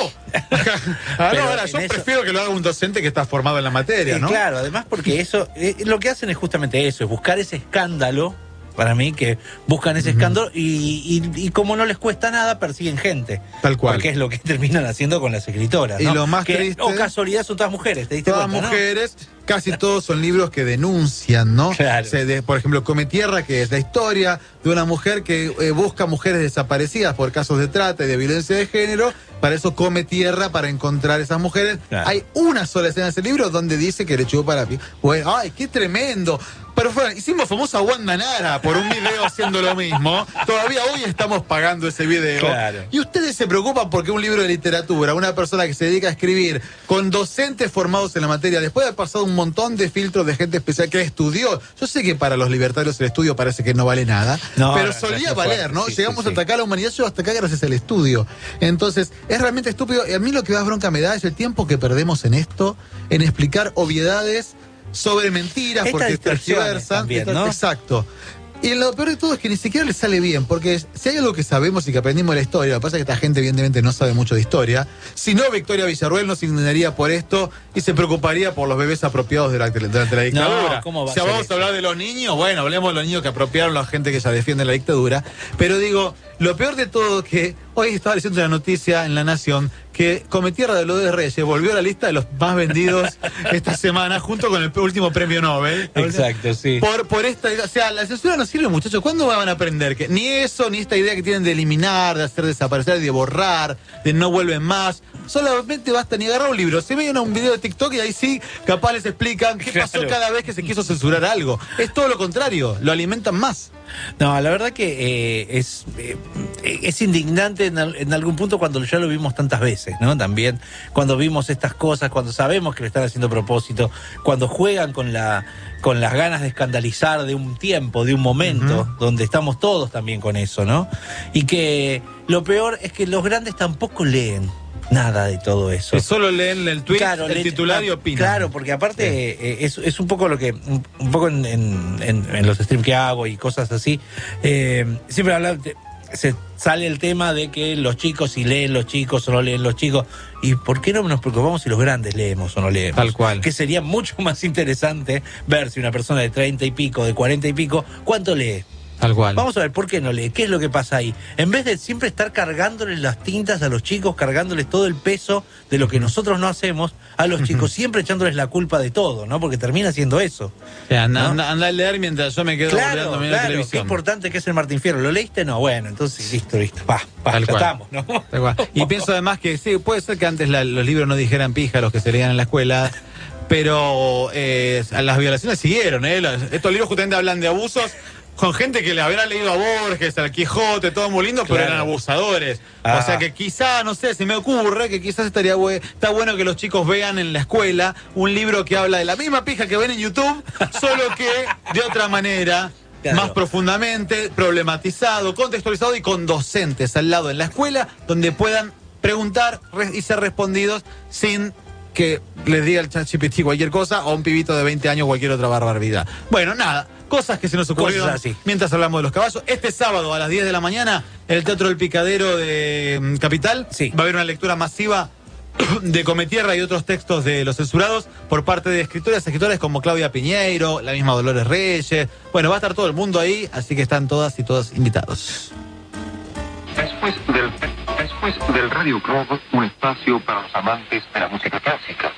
Ahora, yo prefiero que lo haga un docente que está formado en la materia, ¿no? Claro, además porque eso, lo que hacen es justamente eso, es buscar ese escándalo, para mí, que buscan ese escándalo y como no les cuesta nada, persiguen gente. Tal cual. Porque es lo que terminan haciendo con las escritoras, ¿no? Y lo más triste, o casualidad, son todas mujeres, ¿te diste todas cuenta, mujeres, ¿no? Casi todos son libros que denuncian, ¿no? Claro. Por ejemplo, Come Tierra, que es la historia de una mujer que busca mujeres desaparecidas por casos de trata y de violencia de género. Para eso come tierra para encontrar esas mujeres. Claro. Hay una sola escena de ese libro donde dice que le echó para pie. Bueno, ¡ay, qué tremendo! Pero hicimos famosa a Wanda Nara por un video haciendo lo mismo. Todavía hoy estamos pagando ese video. Claro. Y ustedes se preocupan porque un libro de literatura, una persona que se dedica a escribir con docentes formados en la materia, después de haber pasado un montón de filtros de gente especial que estudió. Yo sé que para los libertarios el estudio parece que no vale nada, pero solía valer, ¿no? Llegamos a atacar a la humanidad, yo hasta acá gracias al estudio. Entonces, es realmente estúpido. Y a mí lo que más bronca me da es el tiempo que perdemos en esto, en explicar obviedades sobre mentiras, porque tergiversan, también, ¿no? Exacto. Y lo peor de todo es que ni siquiera le sale bien, porque si hay algo que sabemos y que aprendimos de la historia, lo que pasa es que esta gente evidentemente no sabe mucho de historia, si no, Victoria Villarruel no se indignaría por esto y se preocuparía por los bebés apropiados durante la dictadura. ¿cómo va o sea, a ser vamos eso? a hablar de los niños, bueno, hablemos de los niños que apropiaron a la gente que ya defiende la dictadura, pero digo, lo peor de todo es que hoy estaba leyendo una noticia en La Nación que Cometierra de Lourdes Reyes volvió a la lista de los más vendidos esta semana junto con el último premio Nobel. Exacto, sí. Por esta, o sea, la censura no sirve, muchachos. ¿Cuándo van a aprender? Que ni eso, ni esta idea que tienen de eliminar, de hacer desaparecer, de borrar, de no vuelven más. Solamente basta ni agarrar un libro. Se ven un video de TikTok y ahí sí, capaz les explican qué pasó cada vez que se quiso censurar algo. Es todo lo contrario, lo alimentan más. No, la verdad que es indignante en algún punto cuando ya lo vimos tantas veces, ¿no? También cuando vimos estas cosas, cuando sabemos que lo están haciendo a propósito, cuando juegan con las ganas de escandalizar de un tiempo, de un momento, donde estamos todos también con eso, ¿no? Y que lo peor es que los grandes tampoco leen nada de todo eso. Que solo leen el tweet, claro, el titular y opinan. Claro, porque aparte es un poco lo que, un poco en los streams que hago y cosas así, siempre se sale el tema de que los chicos, si leen los chicos o no leen los chicos, y ¿por qué no nos preocupamos si los grandes leemos o no leemos? Tal cual. Que sería mucho más interesante ver si una persona de 30 y pico, de 40 y pico, ¿cuánto lee? Tal cual. Vamos a ver por qué no lee, qué es lo que pasa ahí. En vez de siempre estar cargándoles las tintas a los chicos, cargándoles todo el peso de lo que nosotros no hacemos, a los chicos siempre echándoles la culpa de todo, ¿no? Porque termina siendo eso. O sea, anda a leer mientras yo me quedo volviendo a mirar la televisión. Qué importante que es el Martín Fierro. ¿Lo leíste? No, bueno, entonces listo. Ya estamos, ¿no? Tal cual. Y pienso además que sí, puede ser que antes los libros no dijeran píjaros que se leían en la escuela, pero las violaciones siguieron, Estos libros justamente hablan de abusos con gente que le habrá leído a Borges, al Quijote, todo muy lindo, pero eran abusadores. O sea que quizá, no sé, se me ocurre que quizás está bueno que los chicos vean en la escuela un libro que habla de la misma pija que ven en YouTube, solo que de otra manera, más profundamente, problematizado, contextualizado y con docentes al lado en la escuela, donde puedan preguntar y ser respondidos sin que les diga el ChatGPT cualquier cosa o un pibito de 20 años cualquier otra barbaridad. Bueno, nada, cosas que se nos ocurrieron mientras hablamos de los caballos. Este sábado a las 10 de la mañana, en el Teatro del Picadero de Capital, va a haber una lectura masiva de Cometierra y otros textos de los censurados por parte de escritores como Claudia Piñeiro, la misma Dolores Reyes. Bueno, va a estar todo el mundo ahí, así que están todas y todos invitados. Después del Radio Club, un espacio para los amantes de la música clásica.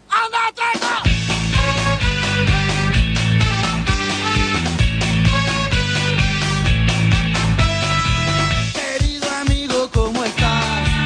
Querido amigo, ¿cómo estás?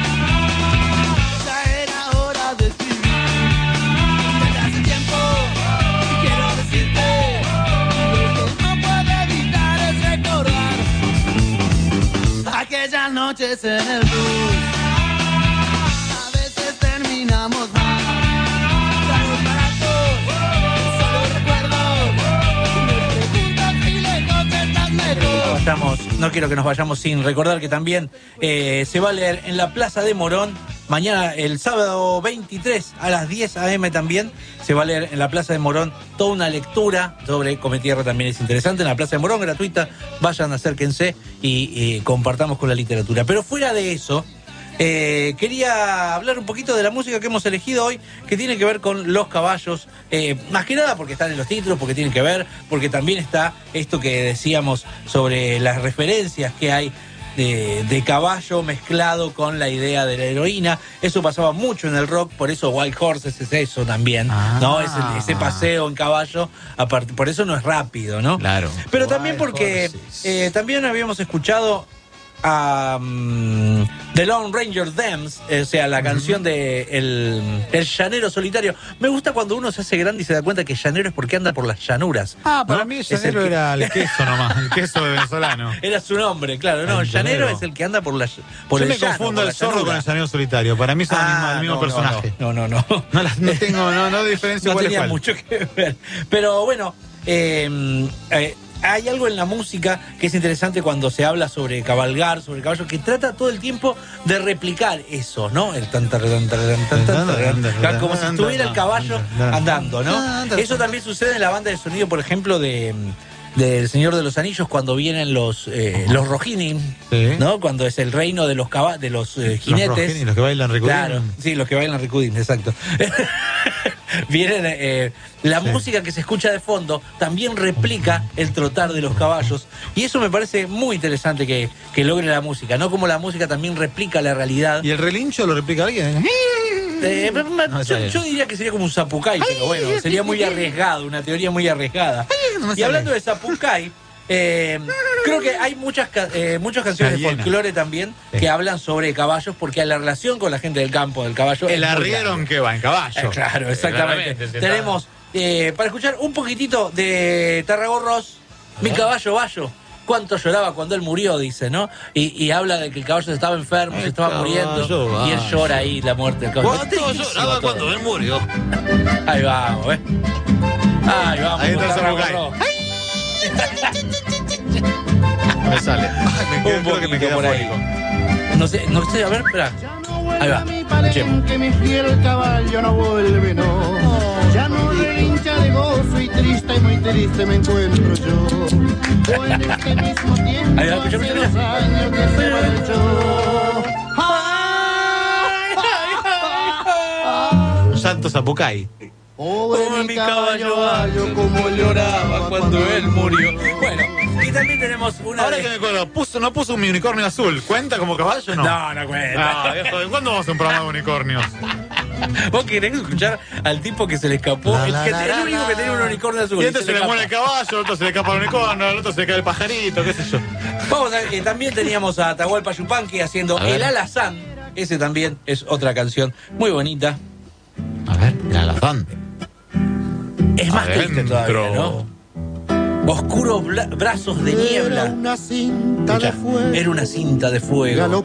Ya era hora de escribir. Desde hace tiempo quiero decirte lo que no puedo evitar es recordar aquellas noches en el bus. A veces terminamos mal. Tragos baratos, solo recuerdos. Me preguntas si lejos estás mejor. No quiero que nos vayamos sin recordar que también se va a leer en la Plaza de Morón, mañana el sábado 23 a las 10 a.m. también, se va a leer en la Plaza de Morón toda una lectura sobre Cometierra, también es interesante, en la Plaza de Morón, gratuita, vayan, acérquense y compartamos con la literatura. Pero fuera de eso, quería hablar un poquito de la música que hemos elegido hoy, que tiene que ver con los caballos, más que nada porque están en los títulos, porque tienen que ver, porque también está esto que decíamos sobre las referencias que hay de caballo mezclado con la idea de la heroína. Eso pasaba mucho en el rock, por eso Wild Horses es eso también, ¿no? Ese paseo en caballo, por eso no es rápido, ¿no? Claro. Pero también porque también habíamos escuchado a The Lone Ranger Dams, o sea, la canción de el llanero solitario. Me gusta cuando uno se hace grande y se da cuenta que llanero es porque anda por las llanuras. Para mí el llanero era el queso nomás, el queso venezolano. Era su nombre, claro. No, el llanero es el que anda por el llano. Yo me confundo el zorro con el llanero solitario. Para mí son el mismo personaje. No. No diferencio no cuál tenía es cuál. mucho que ver. Pero bueno, hay algo en la música que es interesante cuando se habla sobre cabalgar, sobre caballos, que trata todo el tiempo de replicar eso, ¿no? El tan como si estuviera el caballo andando, ¿no? Eso también sucede en la banda de sonido, por ejemplo, de del Señor de los Anillos cuando vienen los Rohirrim, ¿no? Cuando es el reino de los jinetes. Los Rohirrim, los que bailan Rikudin. Claro, sí, los que bailan Rikudin, exacto. Vienen la música que se escucha de fondo también replica el trotar de los caballos, y eso me parece muy interesante que logre la música, ¿no? Como la música también replica la realidad. ¿Y el relincho lo replica alguien? Yo diría que sería como un zapucay, pero bueno, sería muy arriesgado, una teoría muy arriesgada. Y hablando de zapucay, creo que hay muchas canciones de folclore también que hablan sobre caballos, porque la relación con la gente del campo del caballo el arriero que va en caballo. Claro, exactamente. Tenemos para escuchar un poquitito de Tarragorros, Mi caballo Bayo. Cuánto lloraba cuando él murió, dice, ¿no? Y habla de que el caballo estaba enfermo, se estaba muriendo, y él llora ahí la muerte del caballo. ¿Cuánto lloraba cuando él murió? Ahí vamos, ¿ves? Ahí vamos. Ahí está el Tarragorros. Me sale. Creo que me queda por ahí. No sé, a ver, espera. Ahí va. Que mi fiel caballo no vuelve, no. Ya no relincha de gozo y triste, muy triste me encuentro yo. O en este mismo tiempo hace 2 años que se marchó. Santo Zapucay. Pobre mi caballo Bayo, como lloraba cuando él murió. Bueno, y también tenemos una. Ahora que me acuerdo, no puso un unicornio azul. ¿Cuenta como caballo o no? No cuenta. Viejo, ¿cuándo vamos a un programa de unicornios? Vos querés escuchar al tipo que se le escapó, el único que tenía un unicornio azul. Y este se le muere el caballo, el otro se le escapa el unicornio, el otro se le cae el pajarito, qué sé yo. Vamos a ver que también teníamos a Atahualpa Yupanqui haciendo El Alazán. Ese también es otra canción muy bonita. A ver, El Alazán. Es más triste todavía, ¿no? Oscuros brazos de niebla. Era una cinta de fuego. Era una cinta de fuego.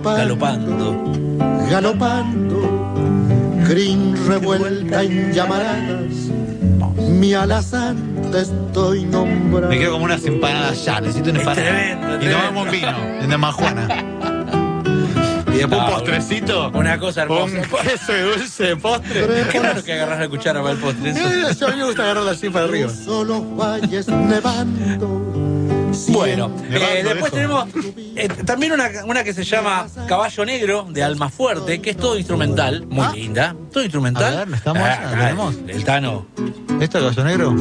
Galopando. Crin revuelta en llamaradas. Mi alazán te estoy nombrando. Me quedo como unas empanadas ya. Necesito una empanada. Tremendo, y tomamos vino en Damajuana. Y después un postrecito. Una cosa hermosa. Un queso y dulce de postre. Qué raro que agarras la cuchara para el postre. A mí me gusta agarrarla así para arriba. Solo valles nevando. Bueno, después tenemos también una que se llama Caballo Negro de Almafuerte, que es todo instrumental, muy linda. Todo instrumental. A ver, ¿estamos? ¿Tenemos? El Tano. ¿Esto es Caballo Negro?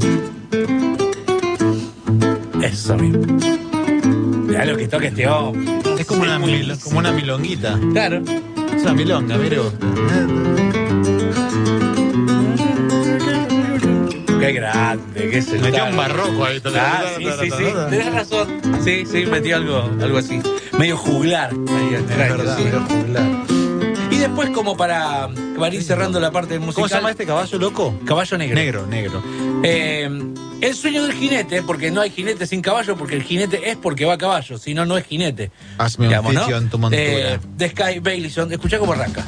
Eso mismo. Mirá lo que toca este hombre. Es como una milonguita. Claro. Es una milonga, mire vos. Qué grande, qué se metió un barroco ahí. Sí. Tenés razón. Sí, metió algo así. Medio juglar. Medio juglar. Y después, como para ir cerrando la parte musical. ¿Cómo se llama este caballo loco? Caballo negro. Negro. El sueño del jinete, porque no hay jinete sin caballo, porque el jinete es porque va a caballo, si no, no es jinete. Hazme un oficio en tu montura. De Sky Bailison. Escuchá cómo arranca.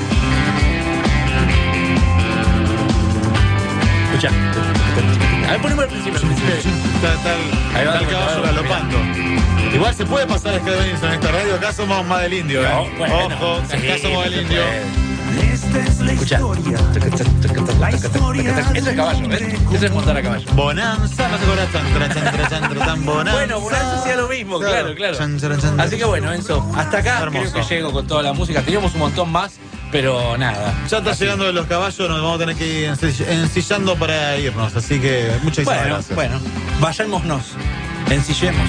Escuchá. A ver, ponemos al principio. Ahí va el caballo galopando. Igual se puede pasar Sky Bailison en esta radio. Acá somos más del indio. Ojo, acá somos del indio. Esta es la historia. Eso es caballo, ¿ves? Eso es montar a caballo. Bonanza, no se cobra tan bonanza. Bueno, Bonanza hacía lo mismo, claro. Así que bueno, Enzo, hasta acá creo que llego con toda la música. Teníamos un montón más, pero nada. Ya está llegando de los caballos, nos vamos a tener que ir ensillando para irnos. Así que muchas gracias. Bueno, vayámonos, ensillemos.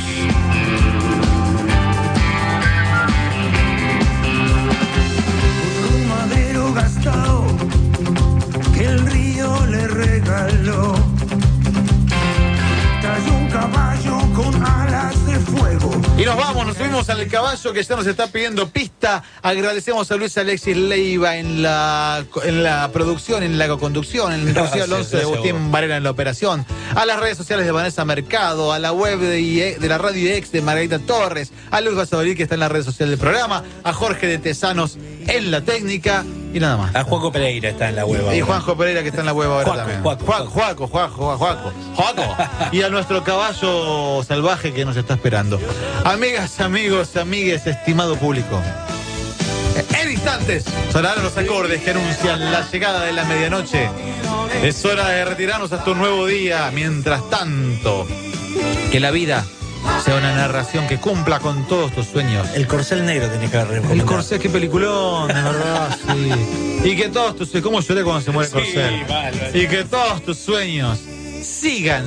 Gastado que el río le regaló. Cayó un caballo con alas de fuego. Y nos subimos al caballo que ya nos está pidiendo pista. Agradecemos a Luis Alexis Leiva en la producción, en la co-conducción, en Rocío Alonso de Agustín Varela en la operación, a las redes sociales de Vanessa Mercado, a la web de la radio ex de Margarita Torres, a Luis Basadorí que está en las redes sociales del programa, a Jorge de Tesanos en la técnica y nada más. A Juaco Pereira está en la web ahora. Y Juanjo Pereira que está en la web ahora también. Juaco. Y a nuestro caballo salvaje que nos está esperando. Amigas, amigos, amigues, estimado público. En instantes sonarán los acordes que anuncian la llegada de la medianoche. Es hora de retirarnos hasta un nuevo día. Mientras tanto, Que la vida sea una narración que cumpla con todos tus sueños. El Corcel Negro tenés que recomendar. El Corcel, qué peliculón, de verdad, sí. Y que todos tus sueños, ¿cómo lloré cuando se muere el Corcel? Mal. Y que todos tus sueños sigan